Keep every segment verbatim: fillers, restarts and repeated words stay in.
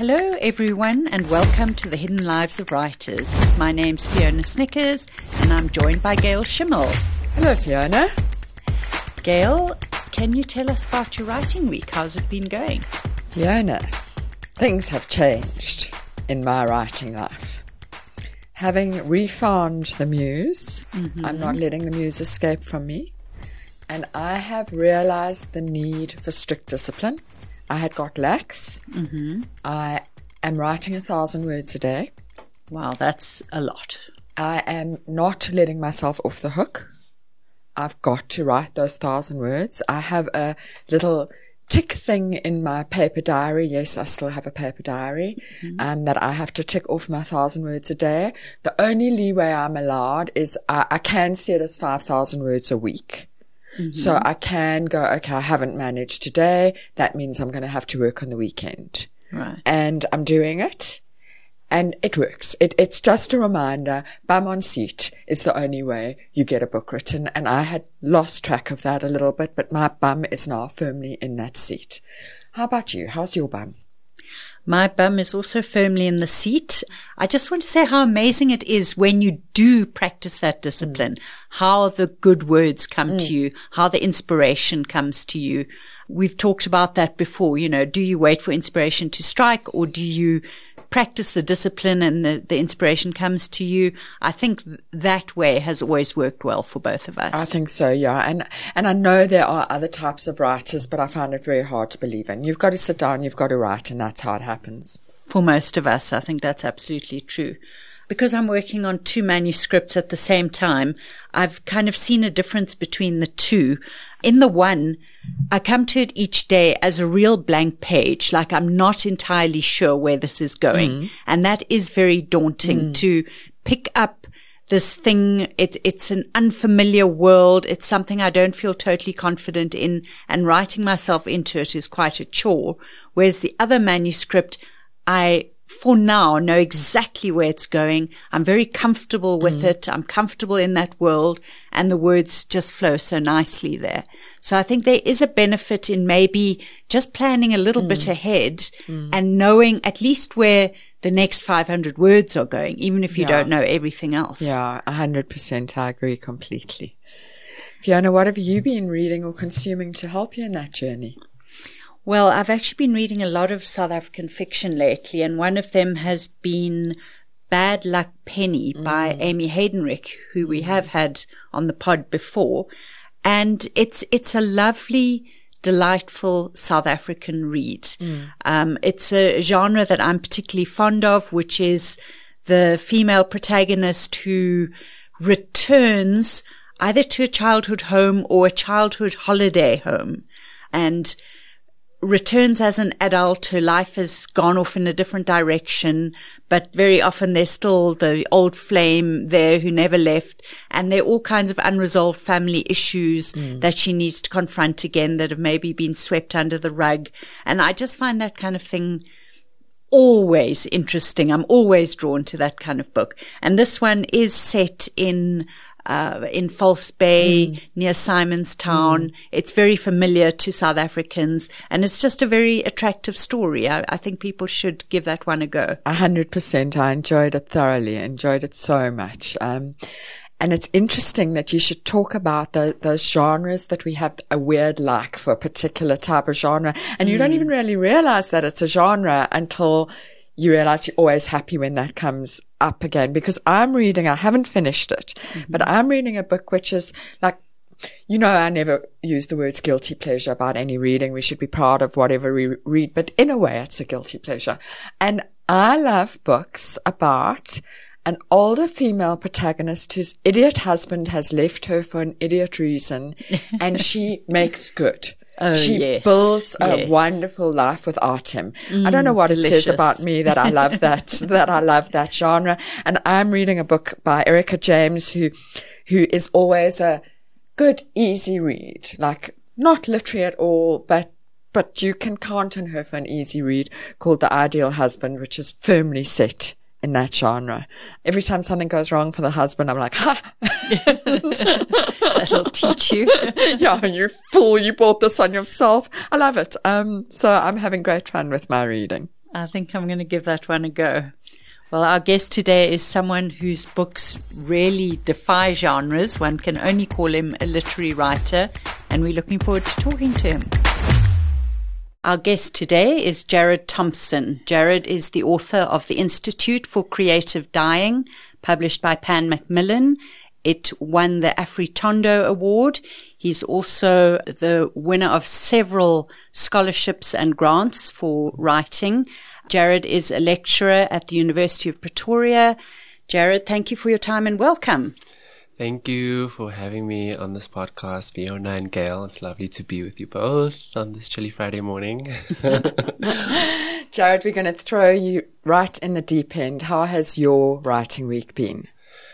Hello everyone and welcome to the Hidden Lives of Writers. My name's Fiona Snickers and I'm joined by Gail Schimmel. Hello Fiona. Gail, can you tell us about your writing week? How's it been going? Fiona, things have changed in my writing life. Having refound the muse, mm-hmm. I'm not letting the muse escape from me, and I have realized the need for strict discipline. I had got lax. Mm-hmm. I am writing a thousand words a day. Wow, that's a lot. I am not letting myself off the hook. I've got to write those thousand words. I have a little tick thing in my paper diary. Yes, I still have a paper diary, mm-hmm. um, that I have to tick off my thousand words a day. The only leeway I'm allowed is I, I can set as five thousand words a week. Mm-hmm. So I can go, okay, I haven't managed today. That means I'm going to have to work on the weekend. Right. And I'm doing it. And it works. It, it's just a reminder, bum on seat is the only way you get a book written. And I had lost track of that a little bit, but my bum is now firmly in that seat. How about you? How's your bum? My bum is also firmly in the seat. I just want to say how amazing it is when you do practice that discipline, mm. how the good words come mm. to you, how the inspiration comes to you. We've talked about that before. You know, do you wait for inspiration to strike, or do you practice the discipline and the, the inspiration comes to you? I think th- that way has always worked well for both of us. I think so, yeah. And and I know there are other types of writers, but I find it very hard to believe in. You've got to sit down, you've got to write, and that's how it happens. For most of us, I think that's absolutely true. Because I'm working on two manuscripts at the same time, I've kind of seen a difference between the two. In the one, I come to it each day as a real blank page, like I'm not entirely sure where this is going. Mm. And that is very daunting mm. to pick up this thing. It, it's an unfamiliar world. It's something I don't feel totally confident in, and writing myself into it is quite a chore. Whereas the other manuscript, I for now know exactly where it's going. I'm very comfortable with mm. it. I'm comfortable in that world, and the words just flow so nicely there. So I think there is a benefit in maybe just planning a little mm. bit ahead mm. and knowing at least where the next five hundred words are going, even if you yeah. don't know everything else. Yeah, one hundred percent. I agree completely. Fiona, what have you been reading or consuming to help you in that journey? Well, I've actually been reading a lot of South African fiction lately, and one of them has been Bad Luck Penny mm. by Amy Heidenreich, who we have had on the pod before. And it's it's a lovely, delightful South African read. Mm. Um, it's a genre that I'm particularly fond of, which is the female protagonist who returns either to a childhood home or a childhood holiday home, and returns as an adult. Her life has gone off in a different direction, but very often there's still the old flame there who never left, and there are all kinds of unresolved family issues mm. that she needs to confront again that have maybe been swept under the rug. And I just find that kind of thing always interesting. I'm always drawn to that kind of book. And this one is set in Uh, in False Bay, mm. near Simonstown. Mm. It's very familiar to South Africans, and it's just a very attractive story. I, I think people should give that one a go. A hundred percent. I enjoyed it thoroughly, enjoyed it so much. Um, and it's interesting that you should talk about the, those genres that we have a weird like for a particular type of genre. And mm. you don't even really realize that it's a genre until you realize you're always happy when that comes up again. Because I'm reading, I haven't finished it, mm-hmm. but I'm reading a book which is like, you know, I never use the words guilty pleasure about any reading. We should be proud of whatever we read, but in a way it's a guilty pleasure. And I love books about an older female protagonist whose idiot husband has left her for an idiot reason, and she makes good. Oh, she yes, builds a yes. wonderful life without him. Mm, I don't know what delicious. it says about me that I love that, that I love that genre. And I'm reading a book by Erica James, who, who is always a good, easy read. Like, not literary at all, but, but you can count on her for an easy read, called The Ideal Husband, which is firmly set in that genre. Every time something goes wrong for the husband, I'm like, ha! That'll teach you. Yeah, you fool, you bought this on yourself. I love it. Um, so I'm having great fun with my reading. I think I'm going to give that one a go. Well, our guest today is someone whose books really defy genres. One can only call him a literary writer, and we're looking forward to talking to him. Our guest today is Jared Thompson. Jared is the author of The Institute for Creative Dying, published by Pan Macmillan. It won the Afritondo Award. He's also the winner of several scholarships and grants for writing. Jared is a lecturer at the University of Pretoria. Jared, thank you for your time and welcome. Thank you for having me on this podcast, Fiona and Gail. It's lovely to be with you both on this chilly Friday morning. Jared, we're going to throw you right in the deep end. How has your writing week been?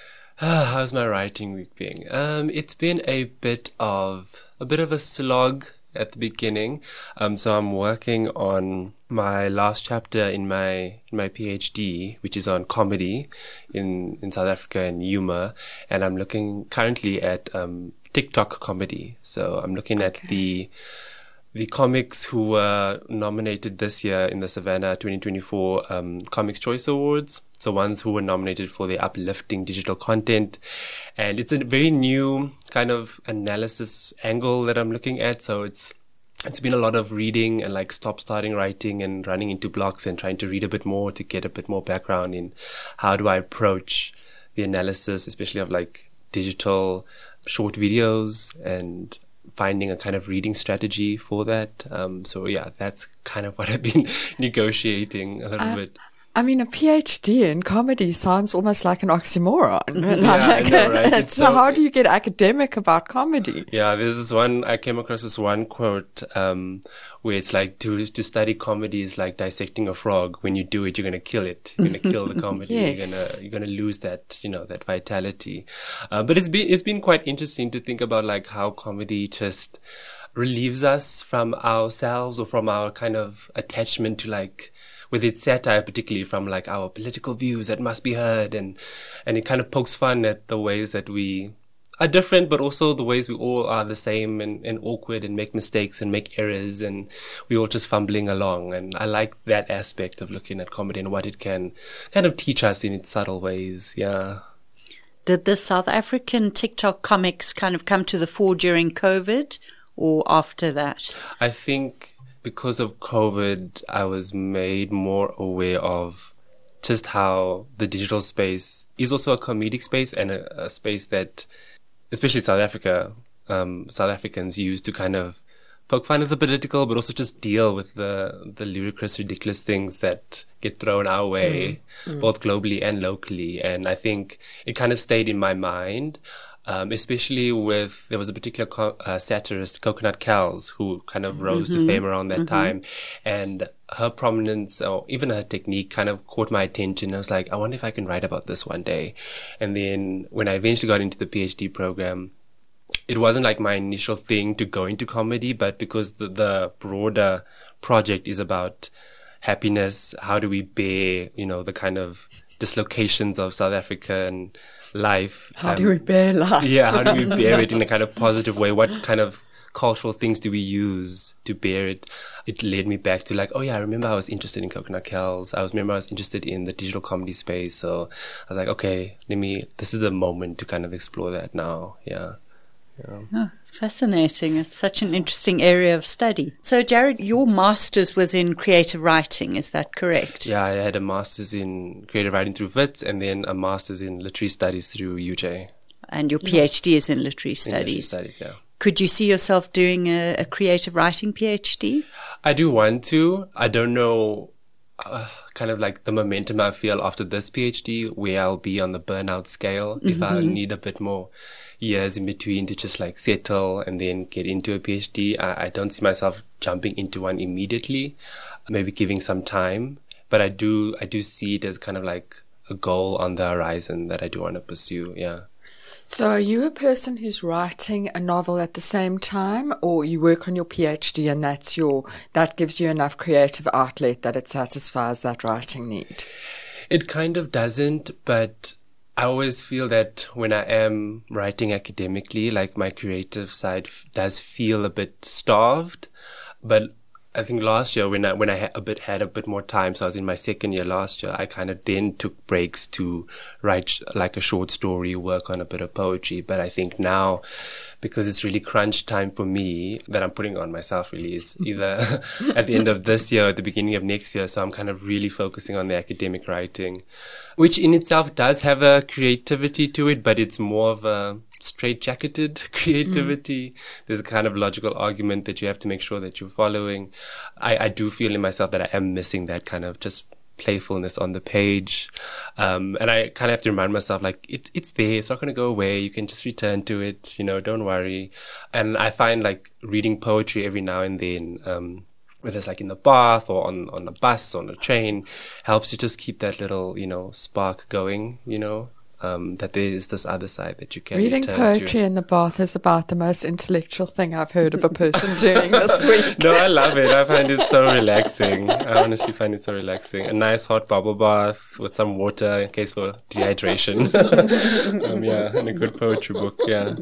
How's my writing week been? Um, it's been a bit of a bit of a slog at the beginning. Um, so I'm working on my last chapter in my in my PhD, which is on comedy in in South Africa and humor, and I'm looking currently at um TikTok comedy. So I'm looking okay. at the the comics who were nominated this year in the Savannah twenty twenty-four um Comics Choice Awards. So ones who were nominated for the uplifting digital content. And it's a very new kind of analysis angle that I'm looking at. So it's it's been a lot of reading and like stop starting writing and running into blocks and trying to read a bit more to get a bit more background in how do I approach the analysis, especially of like digital short videos, and finding a kind of reading strategy for that. Um, so yeah, that's kind of what I've been negotiating a little uh, bit. I mean, a PhD in comedy sounds almost like an oxymoron. Yeah, like, I know, right? So, so how do you get academic about comedy? Yeah, there's this one, I came across this one quote, um, where it's like, to, to study comedy is like dissecting a frog. When you do it, you're going to kill it. You're going to kill the comedy. Yes. You're going to, you're going to lose that, you know, that vitality. Uh, but it's been, it's been quite interesting to think about like how comedy just relieves us from ourselves or from our kind of attachment to like, with its satire, particularly from like our political views that must be heard, and and it kind of pokes fun at the ways that we are different, but also the ways we all are the same and, and awkward and make mistakes and make errors, and we all just fumbling along. And I like that aspect of looking at comedy and what it can kind of teach us in its subtle ways. Yeah. Did the South African TikTok comics kind of come to the fore during COVID or after that? I think because of COVID, I was made more aware of just how the digital space is also a comedic space, and a, a space that, especially South Africa, um, South Africans use to kind of poke fun at the political, but also just deal with the, the ludicrous, ridiculous things that get thrown our way, mm. both globally and locally. And I think it kind of stayed in my mind. Um, especially with, there was a particular co- uh, satirist, Coconut Kells, who kind of rose mm-hmm. to fame around that mm-hmm. time. And her prominence, or even her technique, kind of caught my attention. I was like, I wonder if I can write about this one day. And then when I eventually got into the PhD program, it wasn't like my initial thing to go into comedy, but because the, the broader project is about happiness, how do we bear, you know, the kind of dislocations of South African life. How um, do we bear life? Yeah, how do we bear it in a kind of positive way? What kind of cultural things do we use to bear it? It led me back to like, oh yeah, I remember I was interested in Coconut Kells. I was, remember I was interested in the digital comedy space. So I was like, okay, let me, this is the moment to kind of explore that now. Yeah. Yeah. Oh, fascinating. It's such an interesting area of study. So, Jared, your master's was in creative writing, is that correct? Yeah, I had a master's in creative writing through Wits, and then a master's in literary studies through U J. And your PhD is in literary studies? In literary studies, yeah. Could you see yourself doing a, a creative writing PhD? I do want to. I don't know uh, kind of like the momentum I feel after this PhD, where I'll be on the burnout scale, mm-hmm. if I need a bit more years in between to just like settle and then get into a PhD. I, I don't see myself jumping into one immediately, maybe giving some time, but I do, I do see it as kind of like a goal on the horizon that I do want to pursue. Yeah. So are you a person who's writing a novel at the same time, or you work on your PhD and that's your, that gives you enough creative outlet that it satisfies that writing need? It kind of doesn't, but I always feel that when I am writing academically, like my creative side f- does feel a bit starved, but I think last year when I when I had a bit had a bit more time, so I was in my second year last year, I kind of then took breaks to write like a short story, work on a bit of poetry. But I think now, because it's really crunch time for me, that I'm putting on myself really is either at the end of this year or at the beginning of next year. So I'm kind of really focusing on the academic writing, which in itself does have a creativity to it, but it's more of a straight-jacketed creativity. Mm. There's a kind of logical argument that you have to make sure that you're following. I, I do feel in myself that I am missing that kind of just playfulness on the page. Um, and I kind of have to remind myself, like, it, it's there. It's not going to go away. You can just return to it. You know, don't worry. And I find like reading poetry every now and then, um, whether it's like in the bath or on, on a bus, on a train, helps you just keep that little, you know, spark going, you know. Um, that there is this other side that you can reading poetry to. in the bath is about the most intellectual thing I've heard of a person doing this week. No, I love it. I find it so relaxing. I honestly find it so relaxing. A nice hot bubble bath with some water in case for dehydration. um, yeah, and a good poetry book. Yeah.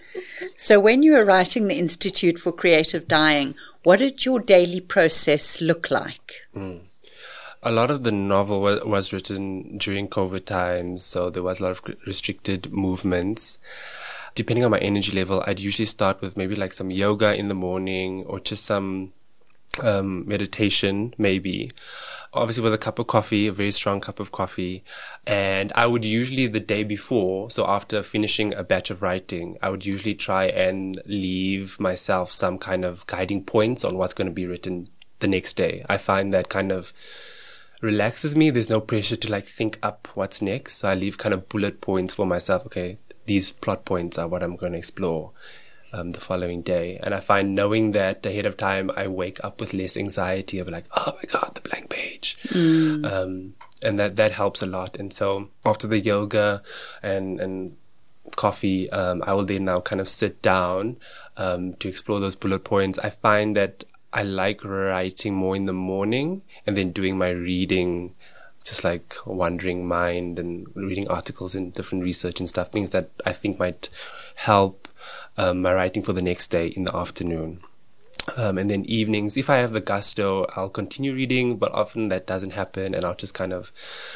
So when you were writing the Institute for Creative Dying, what did your daily process look like? Mm. A lot of the novel was, was written during COVID times, so there was a lot of restricted movements. Depending on my energy level, I'd usually start with maybe like some yoga in the morning or just some um, meditation, maybe. Obviously with a cup of coffee, a very strong cup of coffee. And I would usually the day before, so after finishing a batch of writing, I would usually try and leave myself some kind of guiding points on what's going to be written the next day. I find that kind of relaxes me. There's no pressure to like think up what's next. So I leave kind of bullet points for myself. Okay, these plot points are what I'm going to explore um, the following day. And I find knowing that ahead of time, I wake up with less anxiety of like, oh my God, the blank page. Mm. Um, and that, that helps a lot. And so after the yoga and, and coffee, um, I will then now kind of sit down um, to explore those bullet points. I find that I like writing more in the morning and then doing my reading, just like wandering mind and reading articles and different research and stuff, things that I think might help um, my writing for the next day in the afternoon. Um, and then evenings, if I have the gusto, I'll continue reading, but often that doesn't happen and I'll just kind of,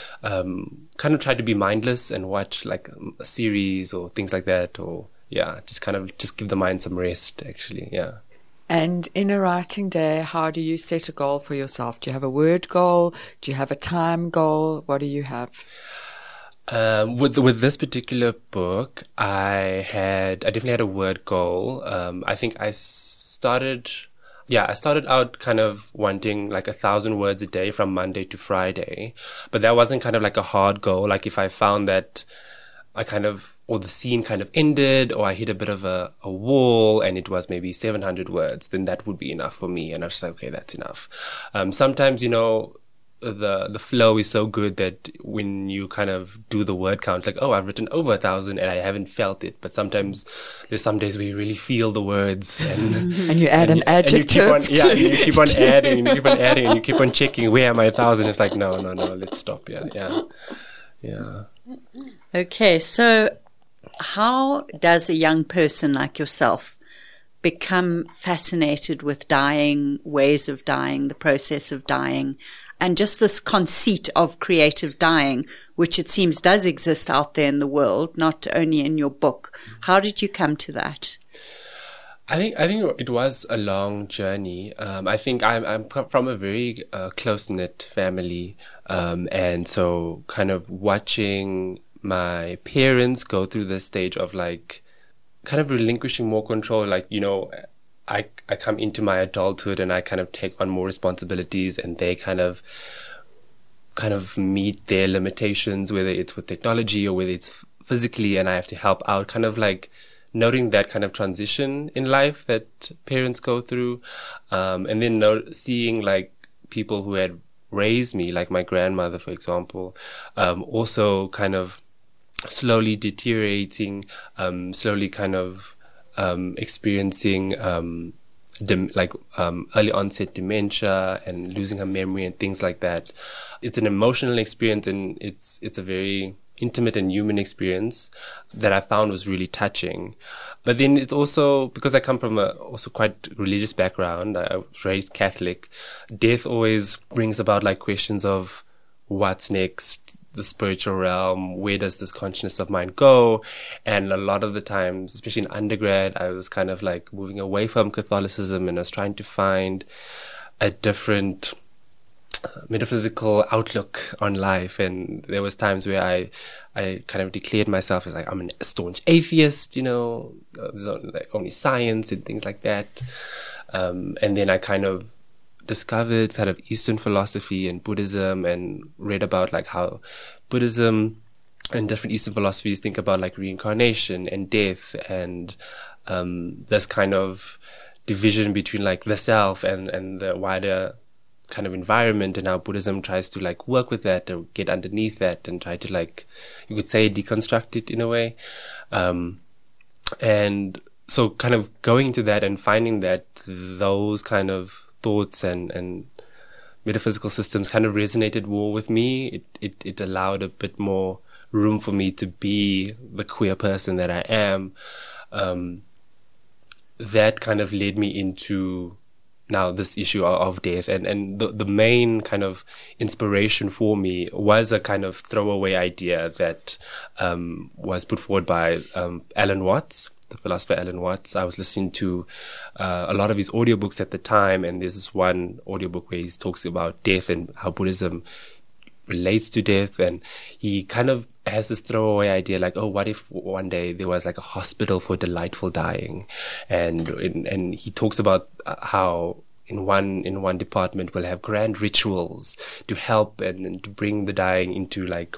um, kind of try to be mindless and watch like a series or things like that, or yeah, just kind of just give the mind some rest actually. Yeah. And in a writing day, how do you set a goal for yourself? Do you have a word goal? Do you have a time goal? What do you have? Um, with with this particular book, I had I definitely had a word goal. Um, I think I started, yeah, I started out kind of wanting like a thousand words a day from Monday to Friday, but that wasn't kind of like a hard goal. Like if I found that I kind of, or the scene kind of ended, or I hit a bit of a, a wall and it was maybe seven hundred words, then that would be enough for me. And I was like, okay, that's enough. Um, sometimes, you know, the, the flow is so good that when you kind of do the word count, like, oh, I've written over a thousand and I haven't felt it. But sometimes there's some days where you really feel the words and, and you add and an you, adjective. And you keep on, yeah, you keep on adding and you keep on adding and you keep on checking, where am I a thousand? It's like, no, no, no, let's stop. Yeah. Yeah. Yeah. Okay. So, how does a young person like yourself become fascinated with dying, ways of dying, the process of dying, and just this conceit of creative dying, which it seems does exist out there in the world, not only in your book? How did you come to that? I think I think it was a long journey. Um, I think I'm I'm from a very uh, close knit family, um, and so kind of watching my parents go through this stage of like kind of relinquishing more control. Like, you know, I I come into my adulthood and I kind of take on more responsibilities, and they kind of kind of meet their limitations, whether it's with technology or whether it's physically, and I have to help out. Kind of like noting that kind of transition in life that parents go through, um, and then no, seeing like people who had raised me, like my grandmother, for example, um, also kind of slowly deteriorating, um, slowly kind of um, experiencing um, dem- like um, early onset dementia and losing her memory and things like that. It's an emotional experience, and it's it's a very intimate and human experience that I found was really touching. But then it's also, because I come from a also quite religious background, I was raised Catholic, death always brings about like questions of what's next, the spiritual realm, where does this consciousness of mine go? And a lot of the times, especially in undergrad, I was kind of like moving away from Catholicism, and I was trying to find a different metaphysical outlook on life. And there was times where I I kind of declared myself as like, I'm a staunch atheist, you know, there's only, like, only science and things like that. Um, and then I kind of discovered kind of Eastern philosophy and Buddhism, and read about like how Buddhism and different Eastern philosophies think about like reincarnation and death, and um, this kind of division between like the self and, and the wider kind of environment, and how Buddhism tries to like work with that or get underneath that and try to like, you could say, deconstruct it in a way. Um, and so kind of going into that and finding that those kind of thoughts and, and metaphysical systems kind of resonated more with me. It, it, it allowed a bit more room for me to be the queer person that I am. Um, that kind of led me into now this issue of death. And, and the, the main kind of inspiration for me was a kind of throwaway idea that, um, was put forward by, um, Alan Watts, the philosopher Alan Watts. I was listening to uh, a lot of his audiobooks at the time, and there's this one audiobook where he talks about death and how Buddhism relates to death, and he kind of has this throwaway idea like, oh, what if one day there was like a hospital for delightful dying, and and, and he talks about how in one in one department we'll have grand rituals to help and, and to bring the dying into like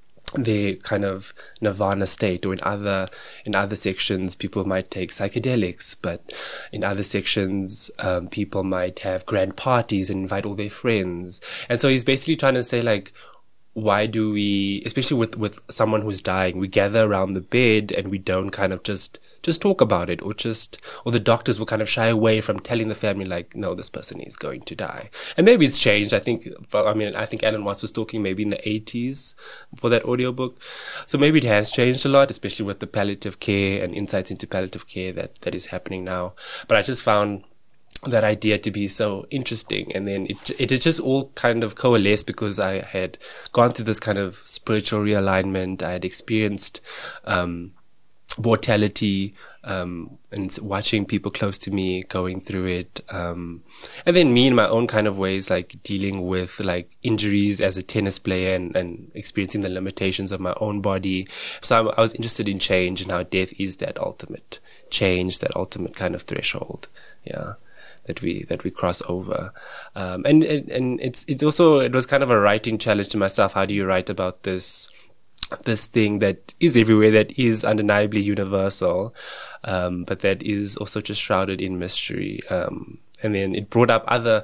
the kind of nirvana state, or in other in other sections people might take psychedelics, but in other sections um, people might have grand parties and invite all their friends. And so he's basically trying to say like, why do we, especially with with someone who's dying, we gather around the bed and we don't kind of just just talk about it, or just, or the doctors will kind of shy away from telling the family like, no, this person is going to die. And maybe it's changed. I think, I mean, I think Alan Watts was talking maybe in the eighties for that audiobook. So maybe it has changed a lot, especially with the palliative care and insights into palliative care that, that is happening now. But I just found that idea to be so interesting. And then it, it, it just all kind of coalesced because I had gone through this kind of spiritual realignment. I had experienced, um, mortality, um, and watching people close to me going through it. Um, and then me in my own kind of ways, like dealing with like injuries as a tennis player and, and experiencing the limitations of my own body. So I, I was interested in change and how death is that ultimate change, that ultimate kind of threshold. Yeah. that we, that we cross over. Um, and, and, and it's, it's also, it was kind of a writing challenge to myself. How do you write about this, this thing that is everywhere, that is undeniably universal, um, but that is also just shrouded in mystery. Um, and then it brought up other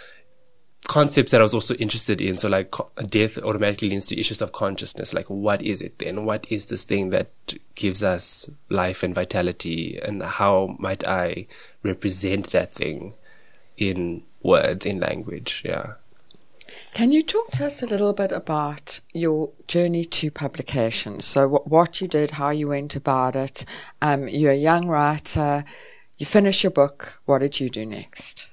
concepts that I was also interested in. So like co- death automatically leads to issues of consciousness. Like, what is it then? What is this thing that gives us life and vitality? And how might I represent that thing in words, in language? Yeah. Can you talk to us a little bit about your journey to publication? So w- what you did, how you went about it. Um, you're a young writer. You finished your book. What did you do next?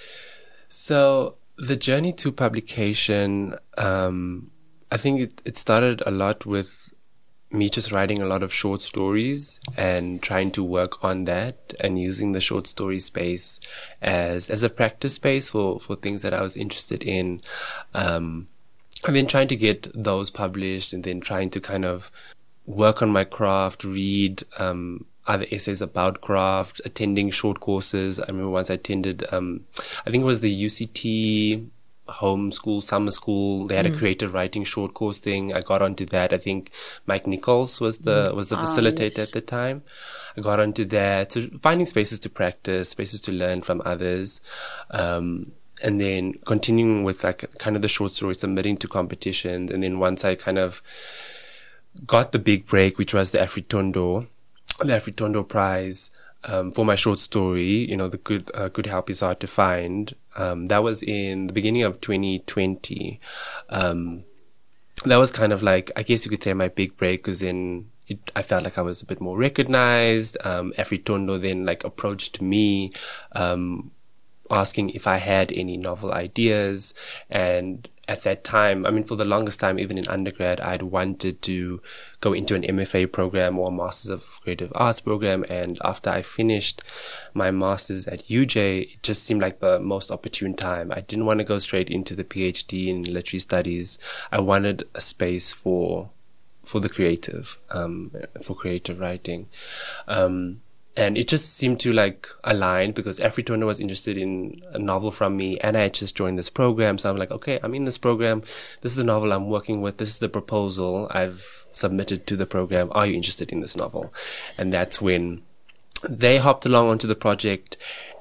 So the journey to publication, um, I think it, it started a lot with me just writing a lot of short stories and trying to work on that, and using the short story space as as a practice space for, for things that I was interested in. Um, and then trying to get those published, and then trying to kind of work on my craft, read um, other essays about craft, attending short courses. I remember once I attended, um, I think it was the U C T homeschool, summer school. They had mm. a creative writing short course thing. I got onto that. I think Mike Nichols was the, was the facilitator oh, yes. at the time. I got onto that. So finding spaces to practice, spaces to learn from others. Um, and then continuing with like kind of the short story, submitting to competitions. And then once I kind of got the big break, which was the Afritondo, the Afritondo Prize, um, for my short story, you know, the good, uh, good help is hard to find. Um, that was in the beginning of twenty twenty. Um, that was kind of like, I guess you could say, my big break, because then it, I felt like I was a bit more recognized. Um, Afritondo then like approached me, um, asking if I had any novel ideas. And at that time, I mean, for the longest time, even in undergrad, I'd wanted to go into an M F A program or a Masters of Creative Arts program. And after I finished my Masters at U J, it just seemed like the most opportune time. I didn't want to go straight into the PhD in literary studies. I wanted a space for for the creative, um, for creative writing. Um, And it just seemed to like align, because Afritondo was interested in a novel from me, and I had just joined this program. So I'm like, okay, I'm in this program. This is the novel I'm working with. This is the proposal I've submitted to the program. Are you interested in this novel? And that's when they hopped along onto the project,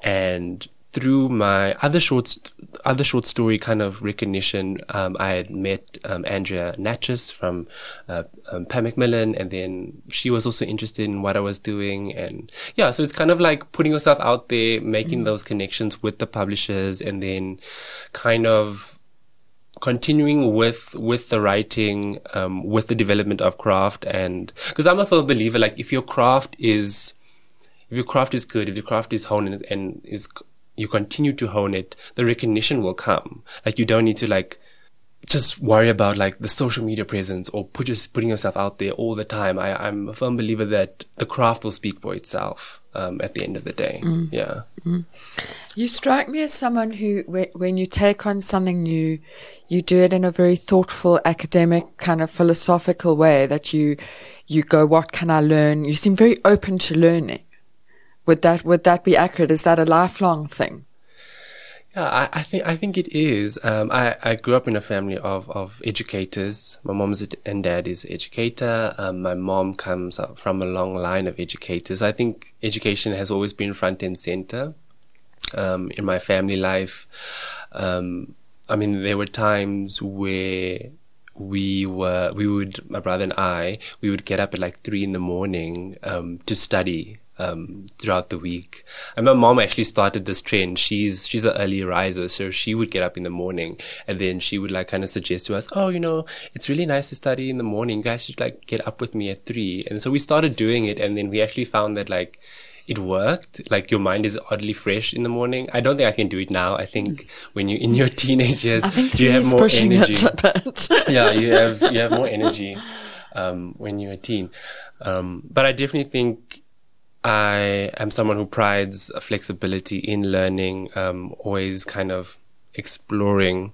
and through my other short, other short story kind of recognition, um, I had met um, Andrea Natchez from uh, um, Pam Macmillan, and then she was also interested in what I was doing. And yeah, so it's kind of like putting yourself out there, making mm. those connections with the publishers, and then kind of continuing with with the writing, um, with the development of craft. And because I'm a firm believer, like if your craft is, if your craft is good, if your craft is honed and, and is you continue to hone it, the recognition will come. Like you don't need to like just worry about like the social media presence or put just putting yourself out there all the time. I, I'm a firm believer that the craft will speak for itself um, at the end of the day. Mm. Yeah. Mm. You strike me as someone who, when you take on something new, you do it in a very thoughtful, academic, kind of philosophical way. That you you go, what can I learn? You seem very open to learning. Would that would that be accurate? Is that a lifelong thing? Yeah, I, I think I think it is. Um, I, I grew up in a family of, of educators. My mom's and dad is an educator. Um, my mom comes from a long line of educators. I think education has always been front and center um, in my family life. Um, I mean, there were times where we were we would my brother and I we would get up at like three in the morning um, to study. Um, throughout the week. And my mom actually started this trend. She's, she's an early riser. So she would get up in the morning, and then she would like kind of suggest to us, oh, you know, it's really nice to study in the morning. You guys should like get up with me at three. And so we started doing it. And then we actually found that like it worked. Like your mind is oddly fresh in the morning. I don't think I can do it now. I think when you're in your teenage years, you have more energy. Yeah, you have, you have more energy, um, when you're a teen. Um, but I definitely think I am someone who prides flexibility in learning, um, always kind of exploring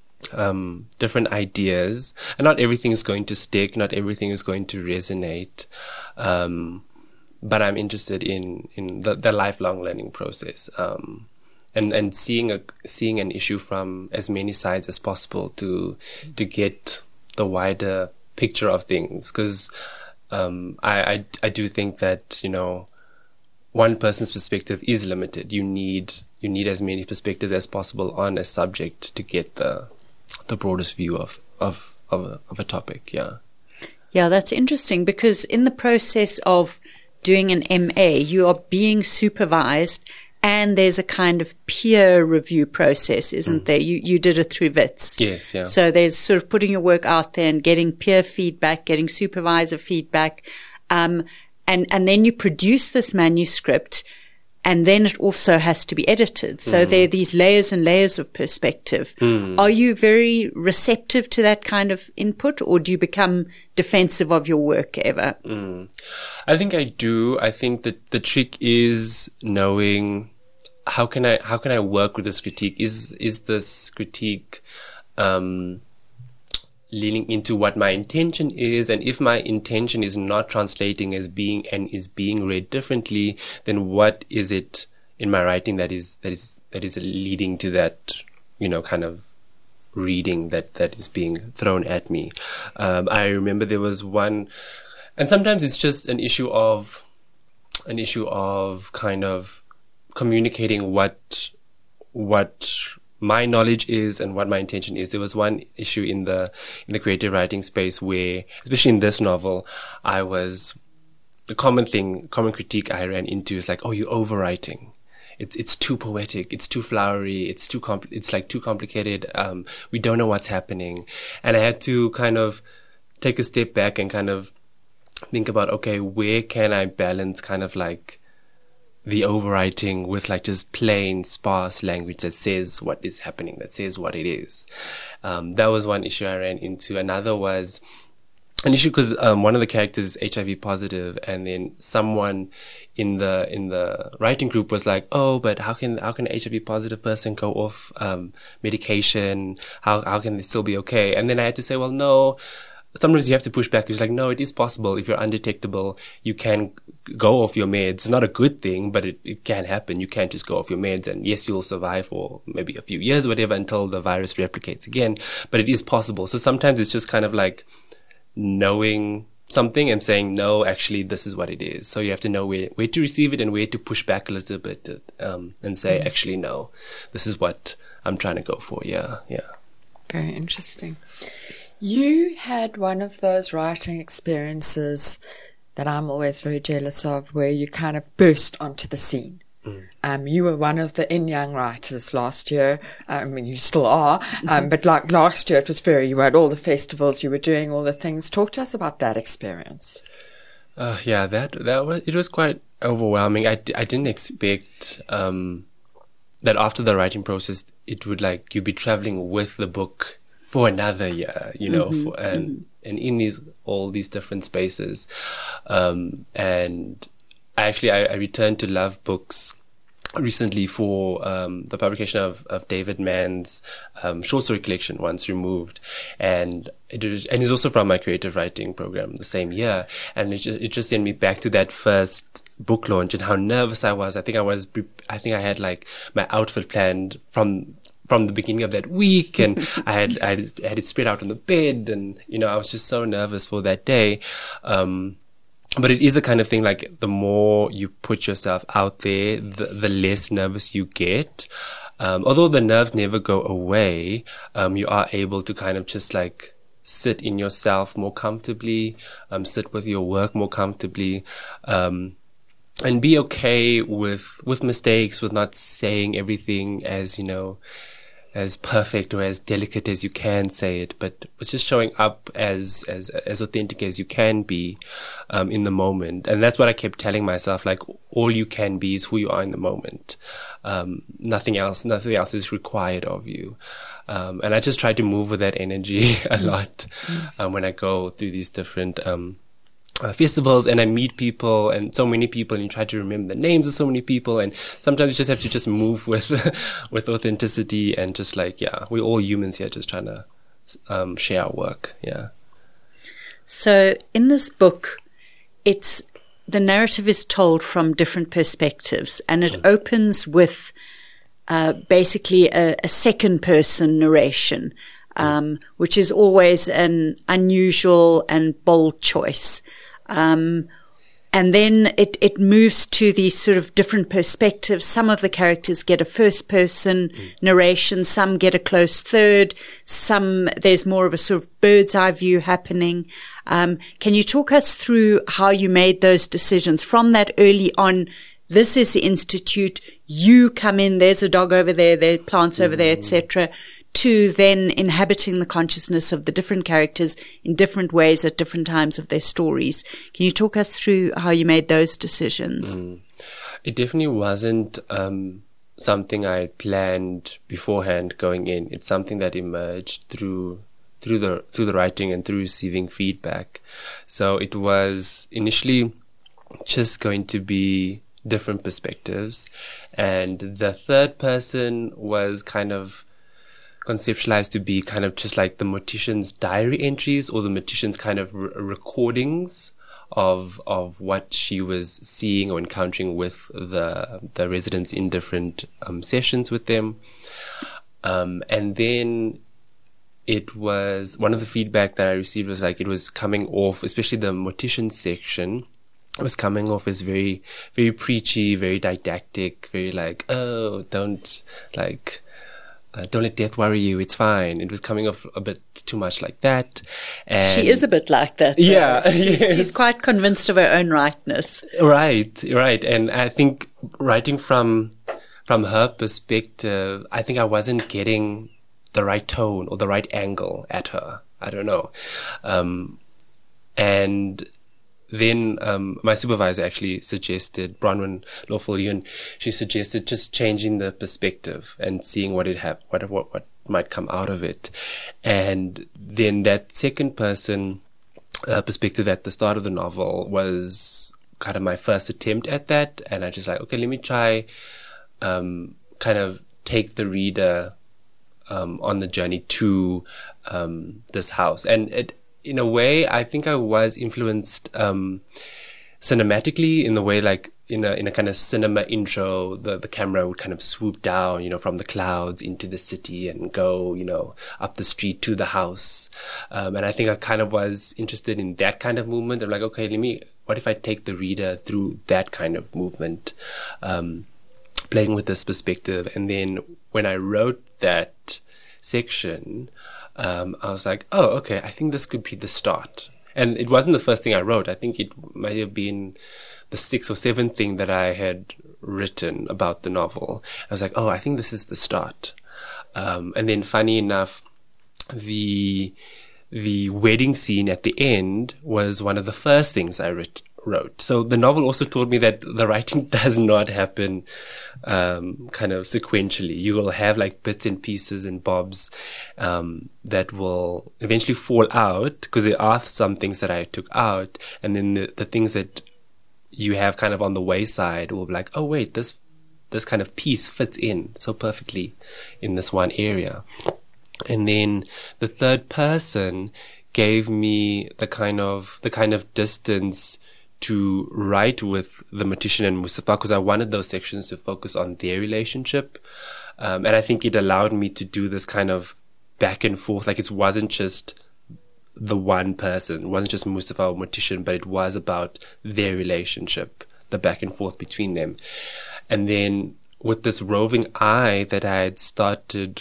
um, different ideas. And not everything is going to stick, not everything is going to resonate. Um, but I'm interested in in the, the lifelong learning process, um, and and seeing a seeing an issue from as many sides as possible to to get the wider picture of things. Because um, I, I I do think that, you know, one person's perspective is limited. You need you need as many perspectives as possible on a subject to get the the broadest view of of of a, of a topic. Yeah, yeah, that's interesting, because in the process of doing an M A, you are being supervised, and there's a kind of peer review process, isn't mm. there? You you did it through Wits. Yes, yeah. So there's sort of putting your work out there and getting peer feedback, getting supervisor feedback. Um, And, and then you produce this manuscript, and then it also has to be edited. So mm. there are these layers and layers of perspective. Mm. Are you very receptive to that kind of input, or do you become defensive of your work ever? Mm. I think I do. I think that the trick is knowing how can I, how can I work with this critique? Is, is this critique, um, leaning into what my intention is? And if my intention is not translating as being and is being read differently, then what is it in my writing that is that is that is leading to that, you know, kind of reading that that is being thrown at me? Um, I remember there was one, and sometimes it's just an issue of an issue of kind of communicating what what my knowledge is and what my intention is. There was one issue in the in the creative writing space where, especially in this novel, I was the common thing, common critique I ran into is like, oh, you're overwriting. it's it's too poetic, it's too flowery, it's too compl- it's like too complicated. Um, we don't know what's happening, and I had to kind of take a step back and kind of think about, okay, where can I balance kind of like the overwriting with like just plain sparse language that says what is happening, that says what it is. Um, that was one issue I ran into. Another was an issue because um, one of the characters is H I V positive, and then someone in the in the writing group was like, "Oh, but how can how can an H I V positive person go off um, medication? How how can they still be okay?" And then I had to say, "Well, no." Sometimes you have to push back. It's like, no, it is possible. If you're undetectable, you can go off your meds. It's not a good thing, but it, it can happen. You can't just go off your meds. And yes, you'll survive for maybe a few years, whatever, until the virus replicates again. But it is possible. So sometimes it's just kind of like knowing something and saying, no, actually, this is what it is. So you have to know where, where to receive it and where to push back a little bit um, and say, mm-hmm. actually, no, this is what I'm trying to go for. Yeah, yeah. Very interesting. You had one of those writing experiences that I'm always very jealous of, where you kind of burst onto the scene. Mm. Um, you were one of the in young writers last year. I mean, you still are. Um, mm-hmm. But like last year, it was very, you were at all the festivals, you were doing all the things. Talk to us about that experience. Uh, yeah, that, that was, it was quite overwhelming. I, I didn't expect, um, that after the writing process, it would like, you'd be traveling with the book for another year, you know, mm-hmm, for, and, mm-hmm. and in these, all these different spaces. Um, and I actually, I, I returned to Love Books recently for, um, the publication of, of David Mann's, um, short story collection, Once Removed. And it was, and it's also from my creative writing program the same year. And it just, it just sent me back to that first book launch and how nervous I was. I think I was, I think I had like my outfit planned from, from the beginning of that week, and I had, I had, I had it spread out on the bed, and, you know, I was just so nervous for that day. Um, but it is a kind of thing, like, the more you put yourself out there, the, the less nervous you get. Um, although the nerves never go away, um, you are able to kind of just like sit in yourself more comfortably, um, sit with your work more comfortably, um, and be okay with, with mistakes, with not saying everything as, you know, as perfect or as delicate as you can say it, but it's just showing up as, as, as authentic as you can be, um, in the moment. And that's what I kept telling myself, like, all you can be is who you are in the moment. Um, nothing else, nothing else is required of you. Um, and I just try to move with that energy a lot, um, when I go through these different, um, Uh, festivals, and I meet people, and so many people, and you try to remember the names of so many people, and sometimes you just have to just move with with authenticity, and just like, yeah, we're all humans here just trying to um, share our work. Yeah. So in this book, it's the narrative is told from different perspectives, and it mm. opens with uh, basically a, a second person narration, um, mm. which is always an unusual and bold choice. Um, and then it, it moves to these sort of different perspectives. Some of the characters get a first person mm. narration. Some get a close third. Some, there's more of a sort of bird's eye view happening. Um, can you talk us through how you made those decisions from that early on? This is the institute. You come in. There's a dog over there. There are plants mm. over there, et cetera, to then inhabiting the consciousness of the different characters in different ways at different times of their stories. Can you talk us through how you made those decisions? Mm. It definitely wasn't um, something I planned beforehand going in. It's something that emerged through through the through the writing and through receiving feedback. So it was initially just going to be different perspectives, and the third person was kind of conceptualized to be kind of just like the mortician's diary entries, or the mortician's kind of re- recordings of of what she was seeing or encountering with the the residents in different um, sessions with them. Um, and then it was, one of the feedback that I received was like, it was coming off, especially the mortician section, was coming off as very, very preachy, very didactic, very like, oh, don't like, Uh, don't let death worry you, it's fine. It was coming off a bit too much like that. And she is a bit like that. Though. Yeah. She's, yes. she's quite convinced of her own rightness. Right, right. And I think writing from from her perspective, I think I wasn't getting the right tone or the right angle at her. I don't know. Um, and then um, my supervisor actually suggested, Bronwyn Lawful Yun, she suggested just changing the perspective and seeing what it have, what what what might come out of it. And then that second person uh, perspective at the start of the novel was kind of my first attempt at that. And I just like, okay, let me try um, kind of take the reader um, on the journey to um, this house. And it, in a way, I think I was influenced um, cinematically in the way, like in a in a kind of cinema intro, the the camera would kind of swoop down, you know, from the clouds into the city and go, you know, up the street to the house. Um, and I think I kind of was interested in that kind of movement. I'm like, okay, let me. What if I take the reader through that kind of movement, um, playing with this perspective? And then when I wrote that section, Um, I was like, oh, okay, I think this could be the start. And it wasn't the first thing I wrote. I think it might have been the sixth or seventh thing that I had written about the novel. I was like, oh, I think this is the start. Um, and then funny enough, the, the wedding scene at the end was one of the first things I writ- wrote. So the novel also taught me that the writing does not happen um, kind of sequentially. You will have like bits and pieces and bobs um, that will eventually fall out, because there are some things that I took out, and then the, the things that you have kind of on the wayside will be like, oh wait, this this kind of piece fits in so perfectly in this one area. And then the third person gave me the kind of the kind of distance to write with the Mortician and Mustafa, because I wanted those sections to focus on their relationship. Um, and I think it allowed me to do this kind of back and forth. Like, it wasn't just the one person, it wasn't just Mustafa or Mortician, but it was about their relationship, the back and forth between them. And then with this roving eye that I had started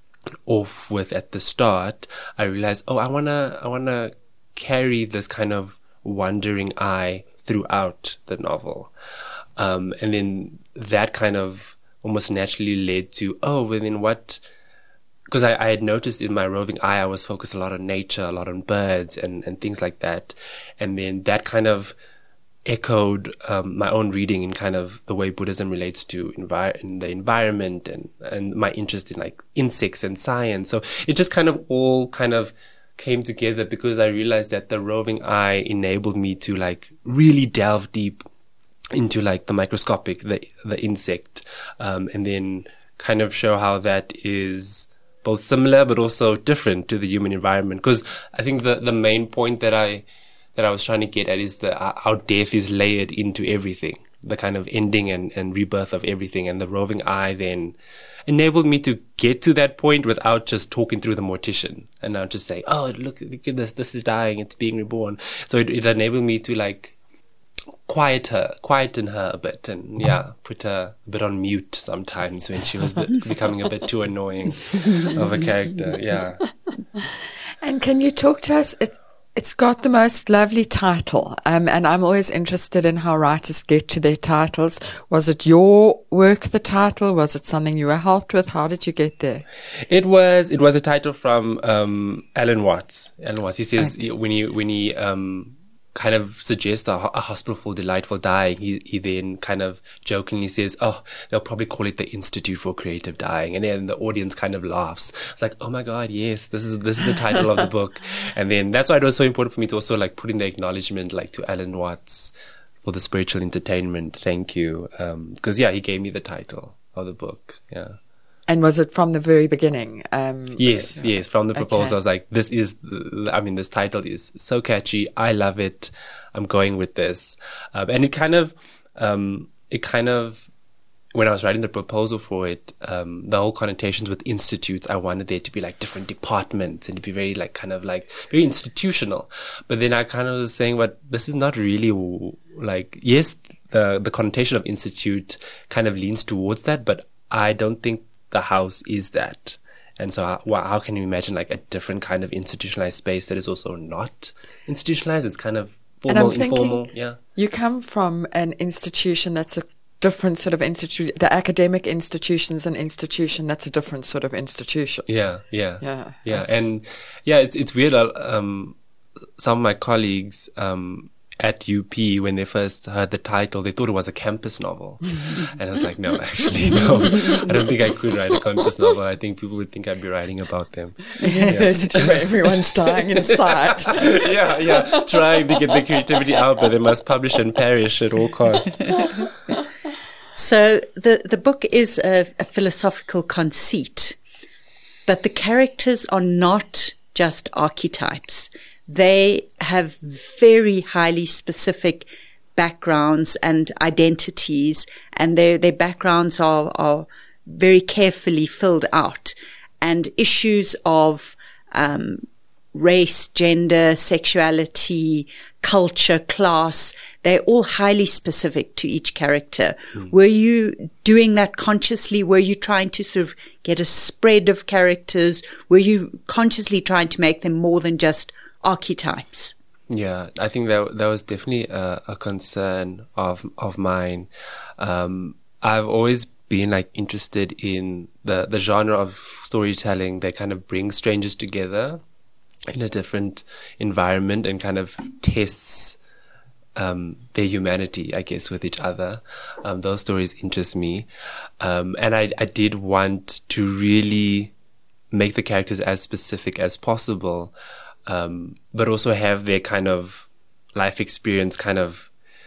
off with at the start, I realized, oh, I wanna, I wanna carry this kind of wandering eye throughout the novel. Um, and then that kind of almost naturally led to, oh, well then what, because I, I had noticed in my roving eye, I was focused a lot on nature, a lot on birds and, and things like that. And then that kind of echoed um, my own reading in kind of the way Buddhism relates to envi- in the environment and, and my interest in like insects and science. So it just kind of all kind of came together, because I realized that the roving eye enabled me to like really delve deep into like the microscopic, the the insect, um, and then kind of show how that is both similar but also different to the human environment. Because I think the the main point that I that I was trying to get at is the uh, how death is layered into everything, the kind of ending and, and rebirth of everything, and the roving eye then enabled me to get to that point without just talking through the Mortician and not just say, oh, look, look at this, this is dying, it's being reborn. So it, it enabled me to like quiet her, quieten her a bit, and yeah, put her a bit on mute sometimes when she was bit, becoming a bit too annoying of a character. Yeah. And can you talk to us? It, It's got the most lovely title, um, and I'm always interested in how writers get to their titles. Was it your work, the title? Was it something you were helped with? How did you get there? It was it was a title from um, Alan Watts. Alan Watts. He says okay. when he when he um, kind of suggests a, a hospital for delightful dying, he he then kind of jokingly says, "Oh, they'll probably call it the Institute for Creative Dying," and then the audience kind of laughs. It's like, "Oh my God, yes, this is this is the title of the book." And then that's why it was so important for me to also like put in the acknowledgement, like to Alan Watts for the spiritual entertainment. Thank you, because um, yeah, he gave me the title of the book. Yeah. And was it from the very beginning? Um, yes, uh, yes. From the proposal, okay. I was like, this is, I mean, this title is so catchy. I love it. I'm going with this. Um, and it kind of, um, it kind of, when I was writing the proposal for it, um, the whole connotations with institutes, I wanted there to be like different departments and to be very like, kind of like, very institutional. But then I kind of was saying, but this is not really like, yes, the, the connotation of institute kind of leans towards that, but I don't think the house is that. And so how, how can you imagine like a different kind of institutionalized space that is also not institutionalized? It's kind of formal, informal. Yeah. You come from an institution that's a different sort of institution. The academic institution's an institution that's a different sort of institution. Yeah, yeah, Yeah, yeah, that's- and yeah, it's it's weird. uh, Um, some of my colleagues um at U P, when they first heard the title, they thought it was a campus novel, and I was like, no, actually, no, I don't think I could write a campus novel. I think people would think I'd be writing about them. A university where everyone's dying inside. yeah, yeah, trying to get the creativity out, but they must publish and perish at all costs. So the, the book is a, a philosophical conceit, but the characters are not just archetypes. They have very highly specific backgrounds and identities, and their, their backgrounds are, are very carefully filled out. And issues of um, race, gender, sexuality, culture, class, they're all highly specific to each character. Mm. Were you doing that consciously? Were you trying to sort of get a spread of characters? Were you consciously trying to make them more than just archetypes? Yeah, I think that that was definitely a, a concern of of mine. Um, I've always been like interested in the the genre of storytelling that kind of brings strangers together in a different environment and kind of tests um, their humanity, I guess, with each other. Um, those stories interest me, um, and I I did want to really make the characters as specific as possible. Um, but also have their kind of life experience kind of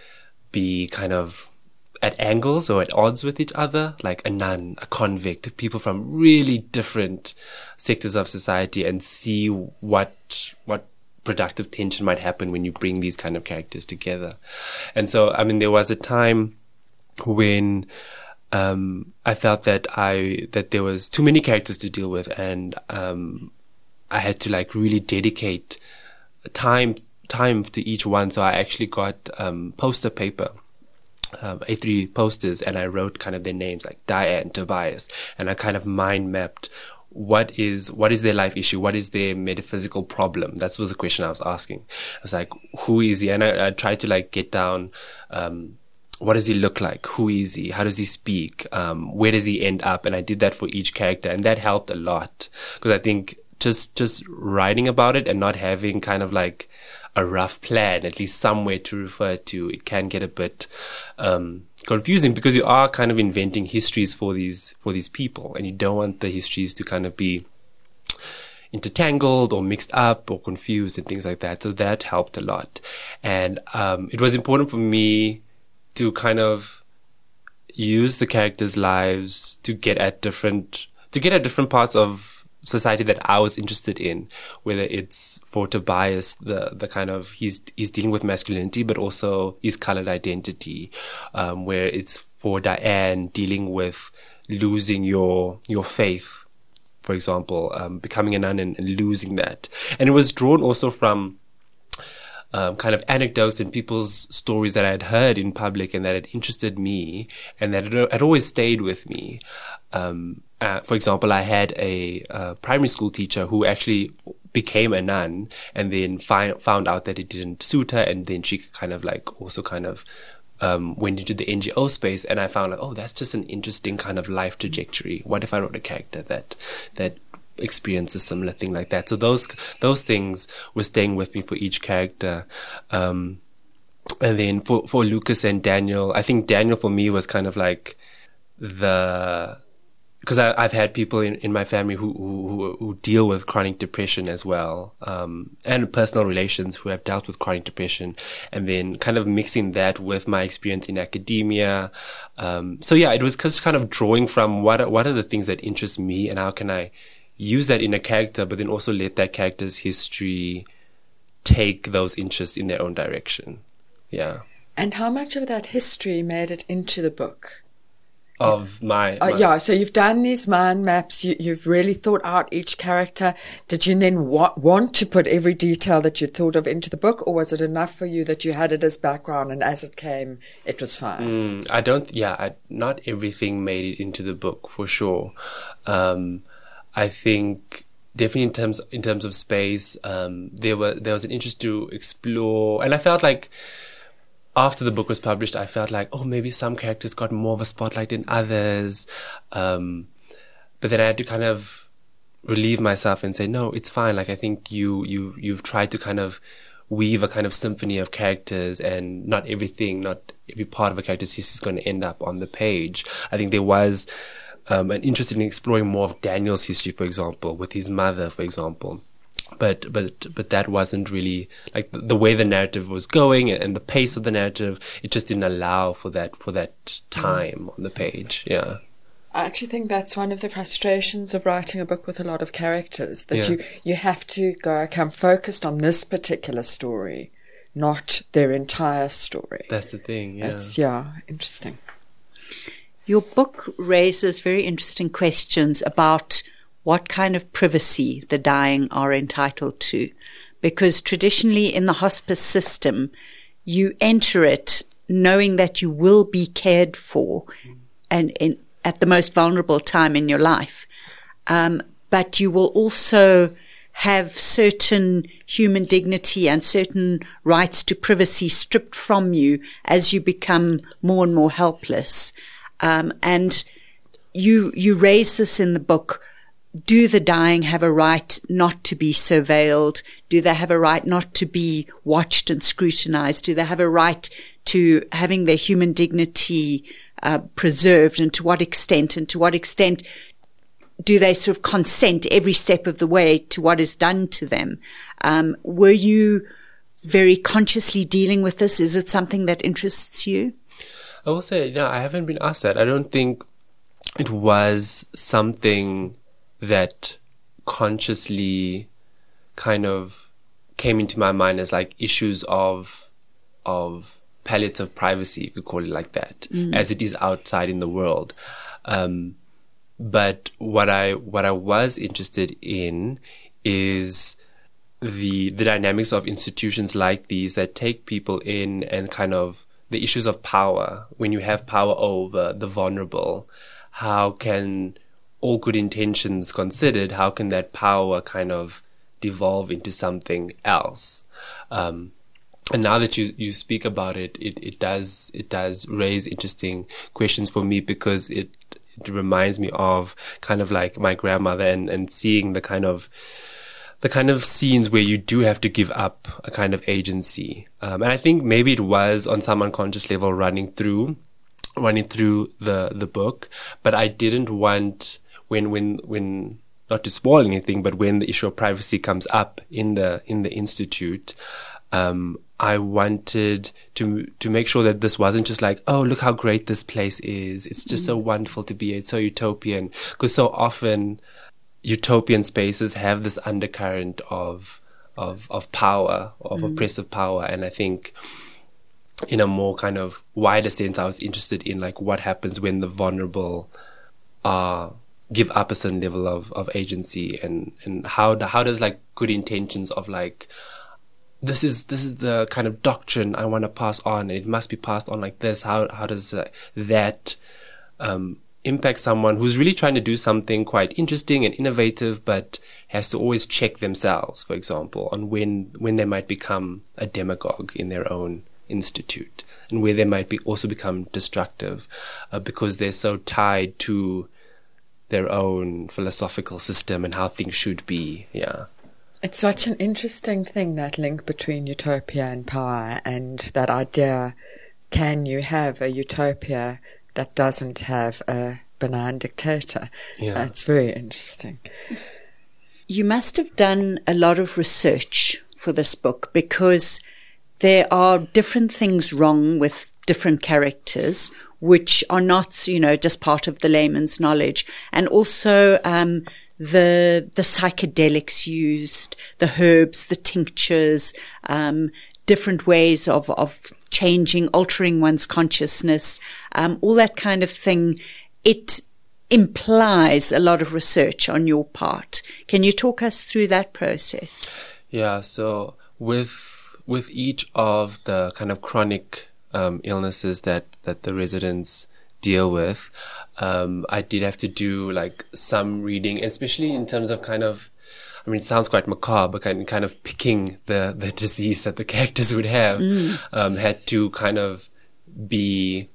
be kind of at angles or at odds with each other, like a nun, a convict, people from really different sectors of society, and see what, what productive tension might happen when you bring these kind of characters together. And so, I mean, there was a time when, um, I felt that I, that there was too many characters to deal with, and, um, I had to like really dedicate time time to each one. So I actually got um, poster paper, um, A three posters, and I wrote kind of their names like Diane, Tobias, and I kind of mind mapped what is what is their life issue, what is their metaphysical problem. That was the question I was asking. I was like, who is he? And I, I tried to like get down. Um, what does he look like? Who is he? How does he speak? Um, where does he end up? And I did that for each character, and that helped a lot, because I think just just writing about it and not having kind of like a rough plan, at least somewhere to refer to, it can get a bit um confusing, because you are kind of inventing histories for these for these people, and you don't want the histories to kind of be intertangled or mixed up or confused and things like that. So that helped a lot. And um it was important for me to kind of use the characters' lives to get at different to get at different parts of society that I was interested in, whether it's for Tobias, the the kind of he's he's dealing with masculinity, but also his colored identity, um, where it's for Diane dealing with losing your your faith, for example, um, becoming a nun and, and losing that. And it was drawn also from Um, kind of anecdotes and people's stories that I had heard in public and that had interested me and that had, had always stayed with me. Um, uh, for example, I had a uh, primary school teacher who actually became a nun and then fi- found out that it didn't suit her, and then she kind of like also kind of um, went into the N G O space, and I found like, oh, that's just an interesting kind of life trajectory. What if I wrote a character that that experience a similar thing like that? So those those things were staying with me for each character. Um, and then for, for Lucas and Daniel, I think Daniel for me was kind of like the, because I've had people in, in my family who, who who deal with chronic depression as well, um, and personal relations who have dealt with chronic depression, and then kind of mixing that with my experience in academia. Um, so yeah, it was just kind of drawing from what are, what are the things that interest me, and how can I use that in a character, but then also let that character's history take those interests in their own direction. Yeah. And how much of that history made it into the book? Of my, uh, my yeah, so you've done these mind maps, you, you've really thought out each character. Did you then wa- want to put every detail that you'd thought of into the book, or was it enough for you that you had it as background and as it came, it was fine? Mm, I don't, yeah, I, not everything made it into the book, for sure. Um, I think definitely in terms, in terms of space, um, there were, there was an interest to explore, and I felt like, after the book was published, I felt like, oh, maybe some characters got more of a spotlight than others. Um, but then I had to kind of relieve myself and say, no, it's fine. Like, I think you, you, you've tried to kind of weave a kind of symphony of characters, and not everything, not every part of a character's history is going to end up on the page. I think there was um, an interest in exploring more of Daniel's history, for example, with his mother, for example. But but but that wasn't really like the, the way the narrative was going, and, and the pace of the narrative. It just didn't allow for that for that time on the page. Yeah. I actually think that's one of the frustrations of writing a book with a lot of characters, that Yeah. you, you have to go, okay, I'm focused on this particular story, not their entire story. That's the thing. Yeah. It's, yeah, interesting. Your book raises very interesting questions about what kind of privacy the dying are entitled to, because traditionally in the hospice system, you enter it knowing that you will be cared for and in at the most vulnerable time in your life. Um, but you will also have certain human dignity and certain rights to privacy stripped from you as you become more and more helpless. Um, and you, you raise this in the book. Do the dying have a right not to be surveilled? Do they have a right not to be watched and scrutinized? Do they have a right to having their human dignity uh, preserved, and to what extent? And to what extent do they sort of consent every step of the way to what is done to them? Um, were you very consciously dealing with this? Is it something that interests you? I will say, no, I haven't been asked that. I don't think it was something that consciously kind of came into my mind as like issues of of palliative privacy, if you could call it like that, mm. as it is outside in the world. Um, but what I what I was interested in is the the dynamics of institutions like these that take people in, and kind of the issues of power. When you have power over the vulnerable, how can, all good intentions considered, how can that power kind of devolve into something else? Um, and now that you, you speak about it, it, it does, it does raise interesting questions for me, because it, it reminds me of kind of like my grandmother, and, and seeing the kind of, the kind of scenes where you do have to give up a kind of agency. Um, and I think maybe it was on some unconscious level running through, running through the, the book, but I didn't want, when, when, when, not to spoil anything, but when the issue of privacy comes up in the, in the institute, um, I wanted to, to make sure that this wasn't just like, oh, look how great this place is. It's just mm. so wonderful to be here. It's so utopian. Because so often utopian spaces have this undercurrent of, of, of power, of mm. oppressive power. And I think in a more kind of wider sense, I was interested in like what happens when the vulnerable are, give up a certain level of, of agency, and, and how, how does like good intentions of like, this is, this is the kind of doctrine I want to pass on, and it must be passed on like this. How, how does uh, that, um, impact someone who's really trying to do something quite interesting and innovative, but has to always check themselves, for example, on when, when they might become a demagogue in their own institute, and where they might be also become destructive, uh, because they're so tied to their own philosophical system and how things should be. Yeah. It's such an interesting thing, that link between utopia and power, and that idea, can you have a utopia that doesn't have a benign dictator? Yeah. That's very interesting. You must have done a lot of research for this book, because there are different things wrong with different characters, which are not, you know, just part of the layman's knowledge. And also, um, the, the psychedelics used, the herbs, the tinctures, um, different ways of, of changing, altering one's consciousness, um, all that kind of thing. It implies a lot of research on your part. Can you talk us through that process? Yeah. So with, with each of the kind of chronic Um, illnesses that, that the residents deal with, um, I did have to do like some reading, especially in terms of kind of, I mean, it sounds quite macabre, kind kind of picking the the disease that the characters would have, mm. um, had to kind of be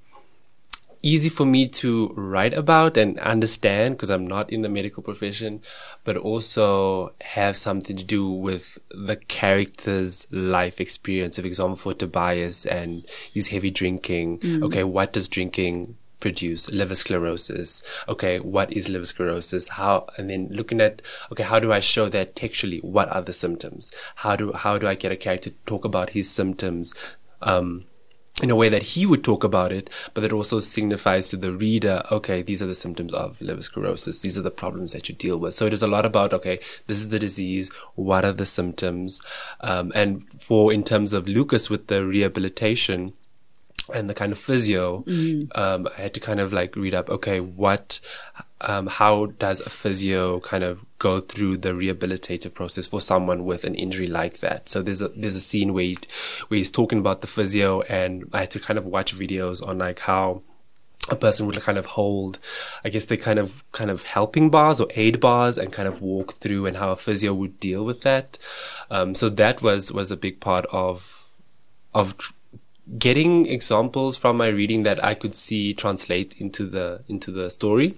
easy for me to write about and understand because I'm not in the medical profession, but also have something to do with the character's life experience. For example, for Tobias and his heavy drinking. Mm. Okay, what does drinking produce? Liver sclerosis. Okay, what is liver sclerosis? How, and then looking at, okay, how do I show that textually? What are the symptoms? How do, how do I get a character to talk about his symptoms, um, in a way that he would talk about it, but that also signifies to the reader, okay, these are the symptoms of liver sclerosis. These are the problems that you deal with. So it is a lot about, okay, this is the disease. What are the symptoms? Um, and for, in terms of Lucas with the rehabilitation and the kind of physio, mm. um, I had to kind of like read up, okay, what, um, how does a physio kind of go through the rehabilitative process for someone with an injury like that? So there's a, there's a scene where, he, where he's talking about the physio, and I had to kind of watch videos on like how a person would kind of hold, I guess they kind of, kind of helping bars or aid bars and kind of walk through, and how a physio would deal with that. Um, so that was, was a big part of, of, getting examples from my reading that I could see translate into the into the story.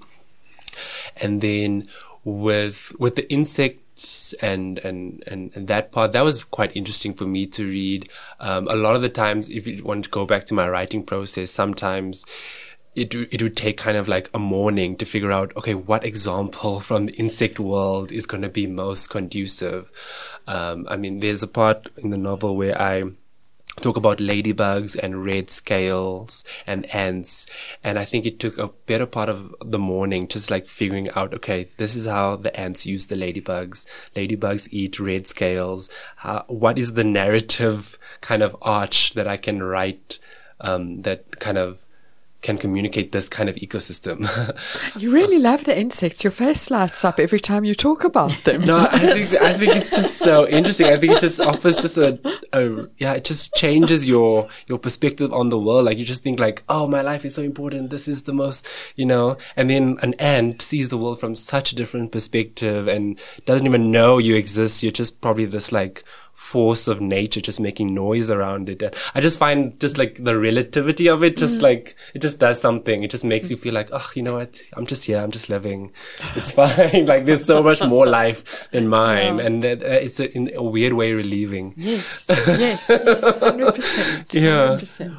And then with with the insects and and and, and that part, that was quite interesting for me to read. Um, a lot of the times, if you want to go back to my writing process, sometimes it it would take kind of like a morning to figure out, okay, what example from the insect world is going to be most conducive. Um, I mean, there's a part in the novel where I talk about ladybugs and red scales and ants. And I think it took a better part of the morning just like figuring out, okay, this is how the ants use the ladybugs. Ladybugs eat red scales. How, what is the narrative kind of arch that I can write, um, that kind of can communicate this kind of ecosystem. You really love the insects. Your face lights up every time you talk about them. No, I think I think it's just so interesting. I think it just offers just a, a yeah, it just changes your your perspective on the world. Like you just think like, oh, my life is so important. This is the most, you know. And then an ant sees the world from such a different perspective and doesn't even know you exist. You're just probably this like force of nature just making noise around it. I just find just like the relativity of it, just mm. like it just does something. It just makes you feel like, oh, you know what? I'm just here. I'm just living. It's fine. Like there's so much more life than mine, yeah. and that, uh, it's a, in a weird way relieving. Yes, yes, yes, one hundred percent. Yeah. one hundred percent.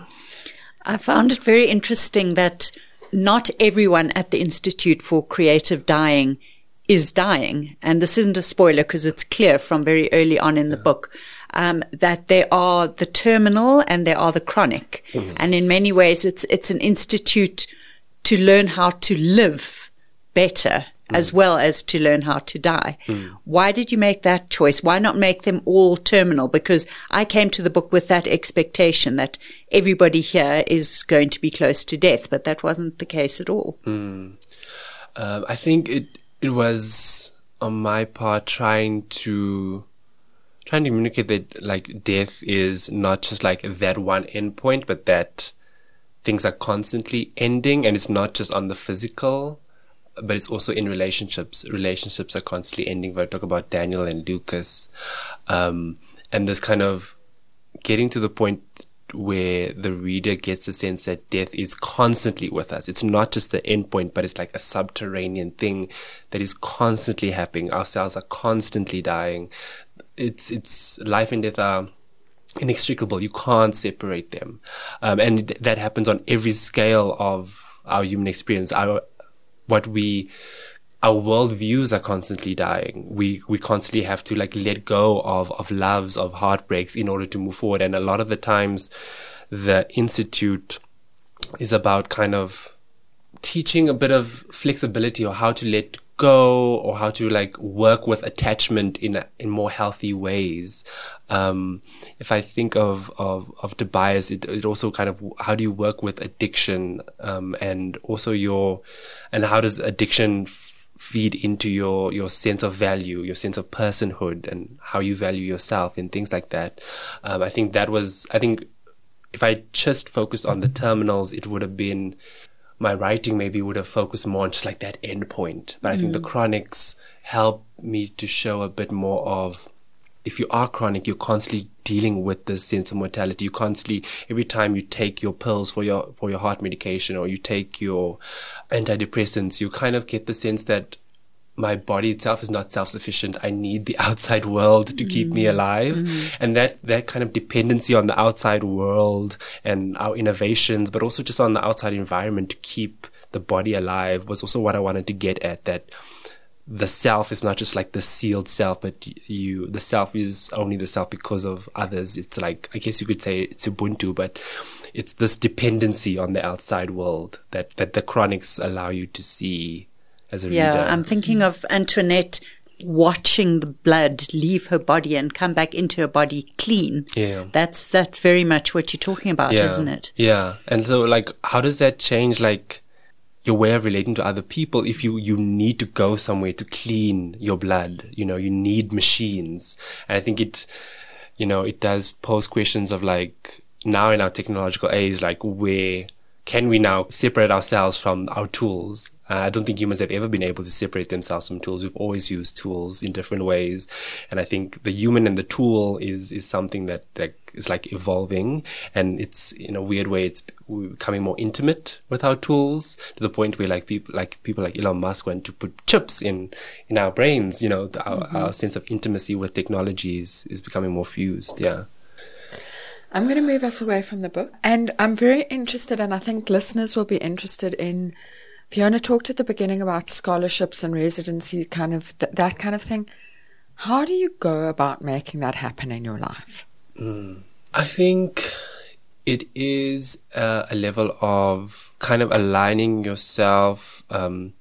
I found it very interesting that not everyone at the Institute for Creative Dying is dying. And this isn't a spoiler because it's clear from very early on in the book, um, that there are the terminal and there are the chronic. Mm-hmm. And in many ways, it's, it's an institute to learn how to live better mm-hmm. as well as to learn how to die. Mm-hmm. Why did you make that choice? Why not make them all terminal? Because I came to the book with that expectation that everybody here is going to be close to death, but that wasn't the case at all. Mm. Uh, I think it, It was on my part trying to trying to communicate that like death is not just like that one endpoint, but that things are constantly ending, and it's not just on the physical, but it's also in relationships. Relationships are constantly ending. When I talk about Daniel and Lucas, um, and this kind of getting to the point where the reader gets the sense that death is constantly with us. It's not just the end point, but it's like a subterranean thing that is constantly happening. Our cells are constantly dying. It's, it's life and death are inextricable. You can't separate them. Um, and that happens on every scale of our human experience. Our, what we, our worldviews are constantly dying. We, we constantly have to like let go of, of loves, of heartbreaks in order to move forward. And a lot of the times the Institute is about kind of teaching a bit of flexibility or how to let go or how to like work with attachment in, a, in more healthy ways. Um, if I think of, of, of Tobias, it, it also kind of, how do you work with addiction? Um, and also your, and how does addiction feed into your, your sense of value, your sense of personhood and how you value yourself and things like that. Um, I think that was, I think if I just focused on the terminals, it would have been my writing maybe would have focused more on just like that end point. But mm. I think the chronics help me to show a bit more of, if you are chronic, you're constantly dealing with this sense of mortality. You constantly, every time you take your pills for your, for your heart medication, or you take your antidepressants, you kind of get the sense that my body itself is not self-sufficient. I need the outside world to mm. keep me alive. Mm. And that, that kind of dependency on the outside world and our innovations, but also just on the outside environment to keep the body alive, was also what I wanted to get at, that the self is not just like the sealed self, but you, the self is only the self because of others. It's like, I guess you could say it's Ubuntu, but it's this dependency on the outside world that, that the chronics allow you to see as a yeah, reader. I'm thinking of Antoinette watching the blood leave her body and come back into her body clean. Yeah. That's, that's very much what you're talking about, yeah. isn't it? Yeah. And so like, how does that change like your way of relating to other people if you, you need to go somewhere to clean your blood? You know, you need machines. And I think it, you know, it does pose questions of like, now in our technological age, like where can we now separate ourselves from our tools? Uh, I don't think humans have ever been able to separate themselves from tools. We've always used tools in different ways. And I think the human and the tool is, is something that, that is like evolving. And it's, in a weird way, it's becoming more intimate with our tools, to the point where like people, like people like Elon Musk want to put chips in, in our brains. You know, the, our, mm-hmm. our sense of intimacy with technology is, is becoming more fused. Yeah. I'm going to move us away from the book. And I'm very interested, and I think listeners will be interested in, Fiona talked at the beginning about scholarships and residency, kind of th- that kind of thing. How do you go about making that happen in your life? Mm. I think it is uh, a level of kind of aligning yourself um,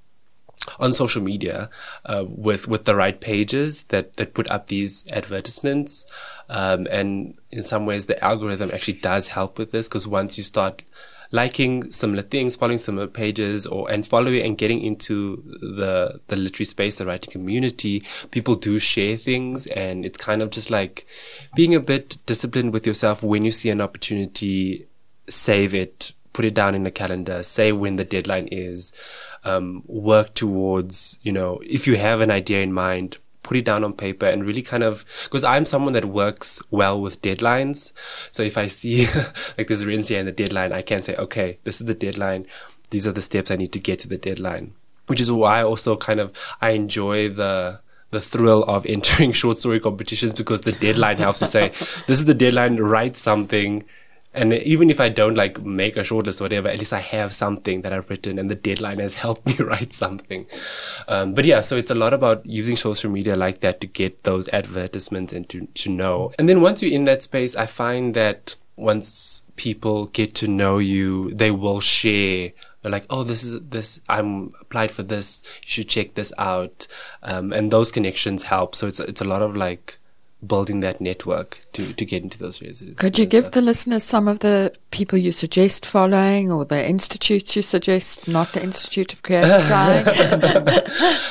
on social media uh, with with the right pages that that put up these advertisements, um, and in some ways the algorithm actually does help with this, because once you start liking similar things, following similar pages, or and following and getting into the the literary space, the writing community, people do share things, and it's kind of just like being a bit disciplined with yourself. When you see an opportunity, save it, put it down in the calendar, say when the deadline is, um, work towards, you know, if you have an idea in mind, put it down on paper and really kind of, because I'm someone that works well with deadlines. So if I see like there's a residency and the deadline, I can say, okay, this is the deadline. These are the steps I need to get to the deadline, which is why I also kind of, I enjoy the, the thrill of entering short story competitions, because the deadline helps to say, this is the deadline, write something. And even if I don't like make a shortlist or whatever, at least I have something that I've written, and the deadline has helped me write something. Um, but yeah, so it's a lot about using social media like that to get those advertisements and to, to know. And then once you're in that space, I find that once people get to know you, they will share. They're like, oh, this is this, I'm applied for this. You should check this out. Um, and those connections help. So it's, it's a lot of like, building that network to, to get into those residencies. Could you give the listeners some of the people you suggest following, or the institutes you suggest, not the Institute of Creative Dying?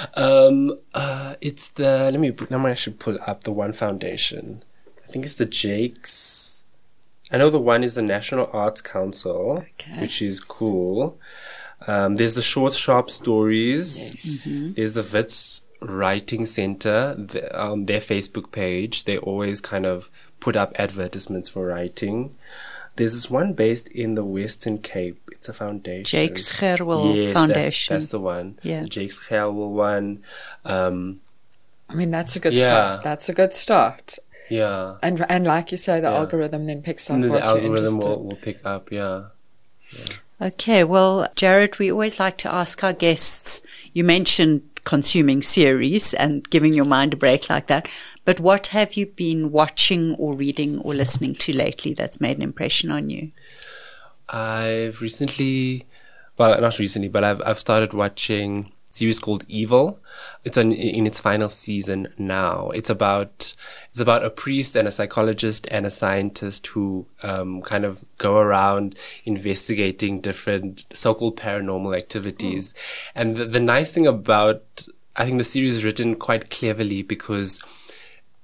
um, uh, it's the, let me, now I should pull up the one foundation. I think it's the Jakes. I know the one is the National Arts Council, okay, which is cool. Um, there's the Short Sharp Stories. Yes. Mm-hmm. There's the Wits Writing Center, the, um, their Facebook page. They always kind of put up advertisements for writing. There's this one based in the Western Cape. It's a foundation. Jakes Gerwel yes, Foundation. That's, that's the one. Yeah. The Jakes Gerwel one. Um, I mean, that's a good yeah. start. That's a good start. Yeah. And and like you say, the yeah. algorithm then picks up and what the you're algorithm interested. will, will pick up, yeah. yeah. Okay, well, Jared, we always like to ask our guests, you mentioned consuming series and giving your mind a break like that, but what have you been watching or reading or listening to lately that's made an impression on you? I've recently, well, not recently, but I've I've started watching a series called Evil. It's an, in its final season now. It's about it's about a priest and a psychologist and a scientist who um, kind of go around investigating different so-called paranormal activities. Mm. And the, the nice thing about, I think the series is written quite cleverly, because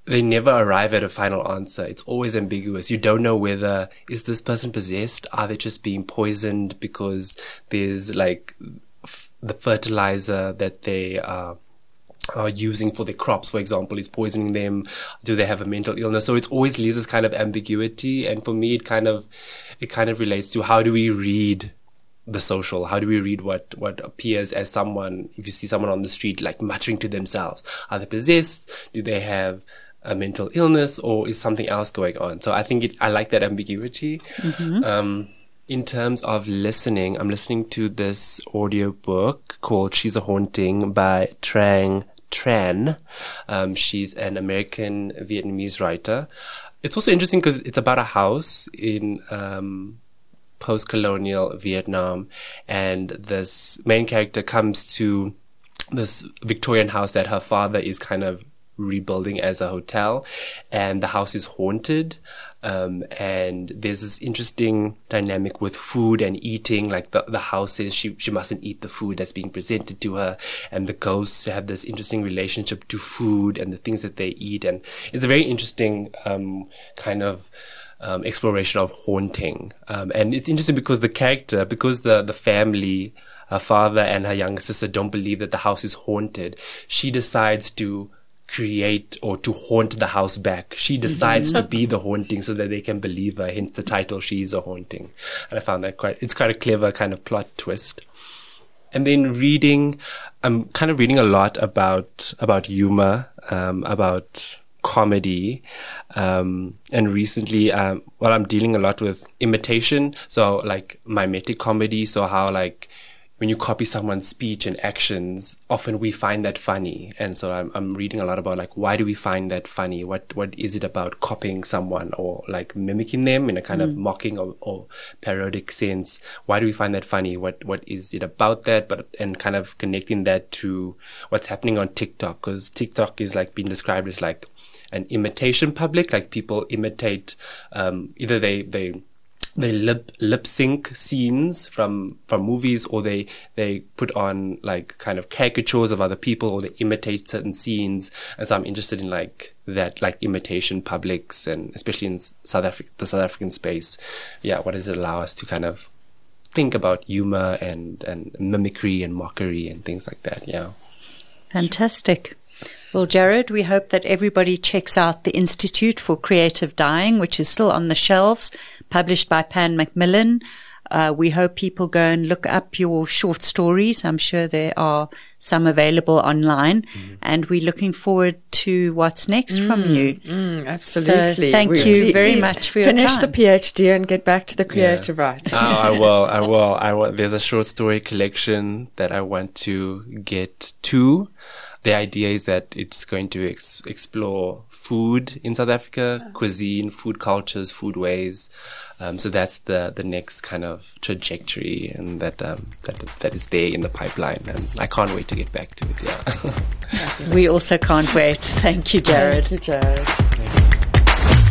they never arrive at a final answer. It's always ambiguous. You don't know whether, is this person possessed? Are they just being poisoned because there's like f- the fertilizer that they are, are using for their crops, for example, is poisoning them? Do they have a mental illness? So it always leaves this kind of ambiguity. And for me, it kind of, it kind of relates to how do we read the social? How do we read what, what appears as someone, if you see someone on the street, like muttering to themselves? Are they possessed? Do they have a mental illness, or is something else going on? So I think it, I like that ambiguity. Mm-hmm. Um, in terms of listening, I'm listening to this audiobook called She's a Haunting by Trang Tran. Um, she's an American Vietnamese writer. It's also interesting because it's about a house in, um, post-colonial Vietnam, and this main character comes to this Victorian house that her father is kind of rebuilding as a hotel, and the house is haunted. Um, and there's this interesting dynamic with food and eating. Like the, the house says she, she mustn't eat the food that's being presented to her. And the ghosts have this interesting relationship to food and the things that they eat. And it's a very interesting, um, kind of, um, exploration of haunting. Um, and it's interesting because the character, because the, the family, her father and her younger sister don't believe that the house is haunted, she decides to create or to haunt the house back. She decides mm-hmm. to be the haunting so that they can believe her, hence the title, She is a Haunting. And I found that quite, it's quite a clever kind of plot twist. And then reading, I'm kind of reading a lot about, about humor, um, about comedy, um, and recently, um, well, I'm dealing a lot with imitation. So like mimetic comedy. So how like, when you copy someone's speech and actions, often we find that funny. And so I'm, I'm reading a lot about like, why do we find that funny? What, what is it about copying someone or like mimicking them in a kind mm. of mocking or, or parodic sense? Why do we find that funny? What, what is it about that? But, and kind of connecting that to what's happening on TikTok, because TikTok is like being described as like an imitation public. Like people imitate, um, either they, they, They lip, lip sync scenes from, from movies, or they, they put on like kind of caricatures of other people, or they imitate certain scenes. And so I'm interested in like that, like imitation publics, and especially in South Africa, the South African space. Yeah. What does it allow us to kind of think about humor and, and mimicry and mockery and things like that? Yeah. Fantastic. Well, Jared, we hope that everybody checks out the Institute for Creative Dying, which is still on the shelves, published by Pan Macmillan. Uh, we hope people go and look up your short stories. I'm sure there are some available online. Mm. And we're looking forward to what's next mm, from you. Mm, absolutely. So thank we, you please, very much for your finish time. Finish the PhD and get back to the creative yeah. writing. Oh, I will. I will. I will. There's a short story collection that I want to get to. The idea is that it's going to ex- explore food in South Africa, oh. cuisine, food cultures, food ways. Um, so that's the, the next kind of trajectory, and that, um, that, that is there in the pipeline. And I can't wait to get back to it. Yeah. We also can't wait. Thank you, Jared. Thank you, Jared. Thanks.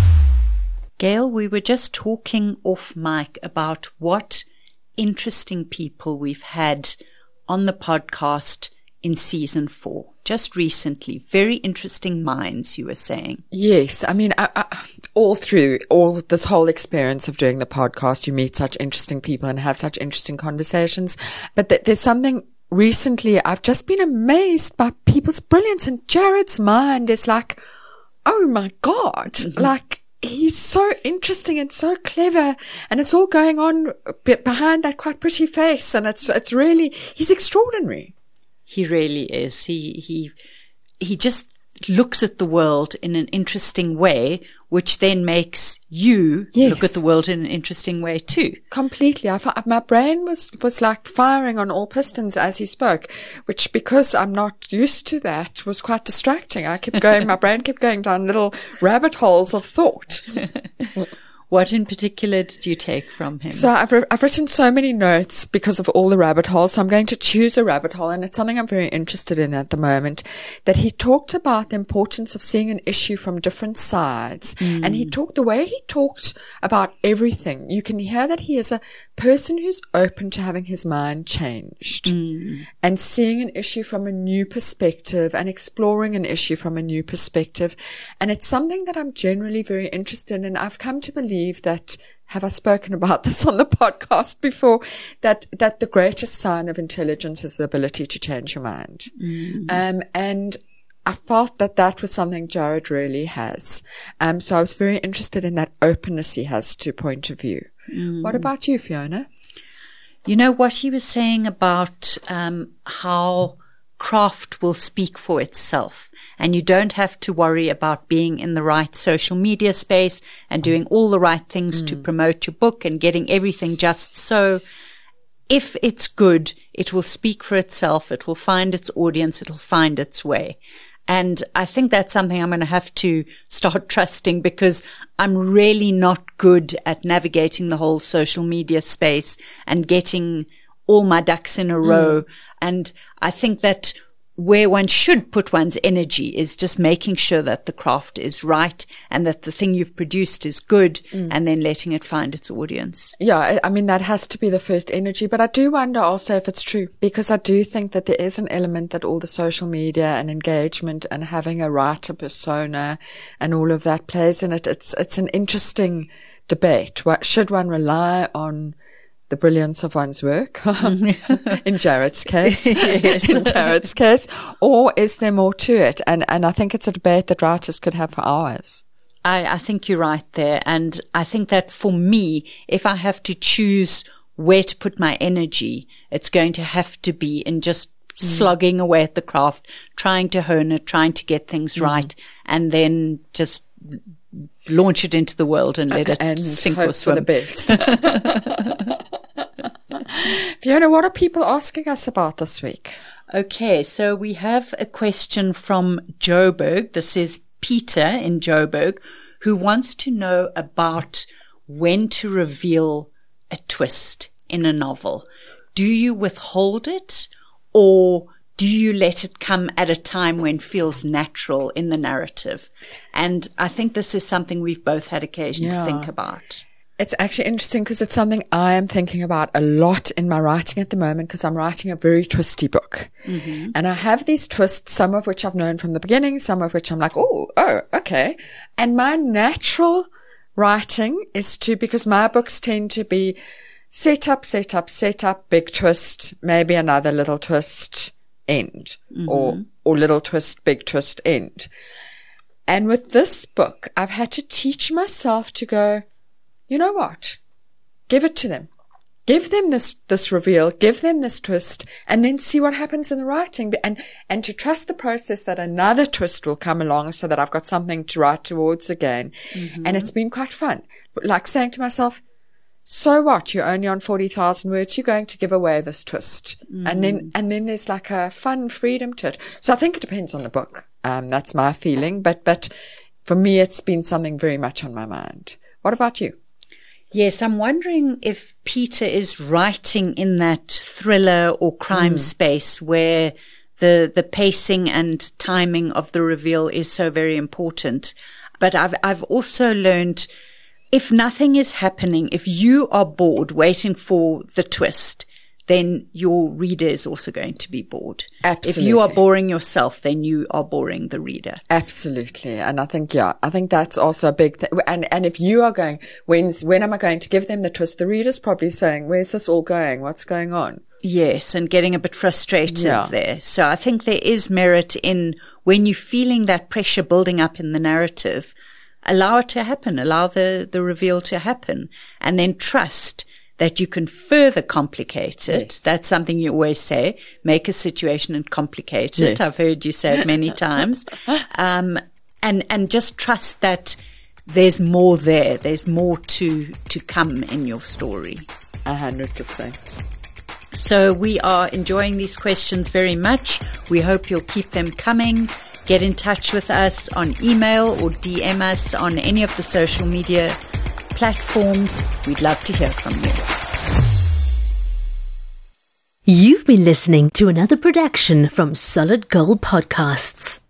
Gail, we were just talking off mic about what interesting people we've had on the podcast in season four. Just recently, very interesting minds, you were saying. Yes. I mean, I, I, all through all this whole experience of doing the podcast, you meet such interesting people and have such interesting conversations. But th- there's something recently I've just been amazed by people's brilliance, and Jared's mind is like, oh my God, mm-hmm. like he's so interesting and so clever, and it's all going on behind that quite pretty face. And it's, it's really, he's extraordinary. He really is. He, he, he just looks at the world in an interesting way, which then makes you yes. look at the world in an interesting way too. Completely. I, my brain was, was like firing on all pistons as he spoke, which, because I'm not used to that, was quite distracting. I kept going, my brain kept going down little rabbit holes of thought. What in particular did you take from him? So I've, I've written so many notes because of all the rabbit holes. So I'm going to choose a rabbit hole, and it's something I'm very interested in at the moment, that he talked about the importance of seeing an issue from different sides. Mm. And he talked, the way he talked about everything, you can hear that he is a person who's open to having his mind changed mm. and seeing an issue from a new perspective and exploring an issue from a new perspective. And it's something that I'm generally very interested in. I've come to believe that, have I spoken about this on the podcast before, that, that the greatest sign of intelligence is the ability to change your mind. Mm. Um, and I felt that that was something Jared really has. Um, so I was very interested in that openness he has to point of view. Mm. What about you, Fiona? You know what he was saying about um, how craft will speak for itself, and you don't have to worry about being in the right social media space and doing all the right things mm. to promote your book and getting everything just so. If it's good, it will speak for itself. It will find its audience. It will find its way. And I think that's something I'm going to have to start trusting, because I'm really not good at navigating the whole social media space and getting all my ducks in a row. Mm. And I think that where one should put one's energy is just making sure that the craft is right and that the thing you've produced is good, mm. and then letting it find its audience. Yeah, I mean, that has to be the first energy. But I do wonder also if it's true, because I do think that there is an element that all the social media and engagement and having a writer persona and all of that plays in it. It's, it's an interesting debate. What, should one rely on the brilliance of one's work, in Jared's case, yes. in Jared's case, or is there more to it? And and I think it's a debate that writers could have for hours. I, I think you're right there, and I think that for me, if I have to choose where to put my energy, it's going to have to be in just mm. slogging away at the craft, trying to hone it, trying to get things mm. right, and then just launch it into the world and let it and sink hope or swim. For the best. Fiona, what are people asking us about this week? Okay, so we have a question from Joburg. This is Peter in Joburg, who wants to know about when to reveal a twist in a novel. Do you withhold it, or do you let it come at a time when it feels natural in the narrative? And I think this is something we've both had occasion yeah. to think about. It's actually interesting because it's something I am thinking about a lot in my writing at the moment, because I'm writing a very twisty book. Mm-hmm. And I have these twists, some of which I've known from the beginning, some of which I'm like, oh, oh, okay. And my natural writing is to, because my books tend to be set up, set up, set up, big twist, maybe another little twist, end, mm-hmm. or, or little twist, big twist, end. And with this book, I've had to teach myself to go, you know what? Give it to them. Give them this, this reveal, give them this twist, and then see what happens in the writing. And, and to trust the process that another twist will come along so that I've got something to write towards again. Mm-hmm. And it's been quite fun. Like saying to myself, so what? You're only on forty thousand words. You're going to give away this twist. Mm. And then, and then there's like a fun freedom to it. So I think it depends on the book. Um, that's my feeling. But, but for me, it's been something very much on my mind. What about you? Yes, I'm wondering if Peter is writing in that thriller or crime mm. space where the the pacing and timing of the reveal is so very important. But I've I've also learned, if nothing is happening, if you are bored waiting for the twist, then your reader is also going to be bored. Absolutely. If you are boring yourself, then you are boring the reader. Absolutely. And I think, yeah, I think that's also a big thing. And, and if you are going, when's, when am I going to give them the twist? The reader's probably saying, where's this all going? What's going on? Yes, and getting a bit frustrated yeah. there. So I think there is merit in, when you're feeling that pressure building up in the narrative, allow it to happen, allow the, the reveal to happen, and then trust that you can further complicate it. Yes. That's something you always say, make a situation and complicate it. Yes. I've heard you say it many times. Um, and, and just trust that there's more there. There's more to, to come in your story. A hundred percent. So we are enjoying these questions very much. We hope you'll keep them coming. Get in touch with us on email or D M us on any of the social media platforms. We'd love to hear from you. You've been listening to another production from Solid Gold Podcasts.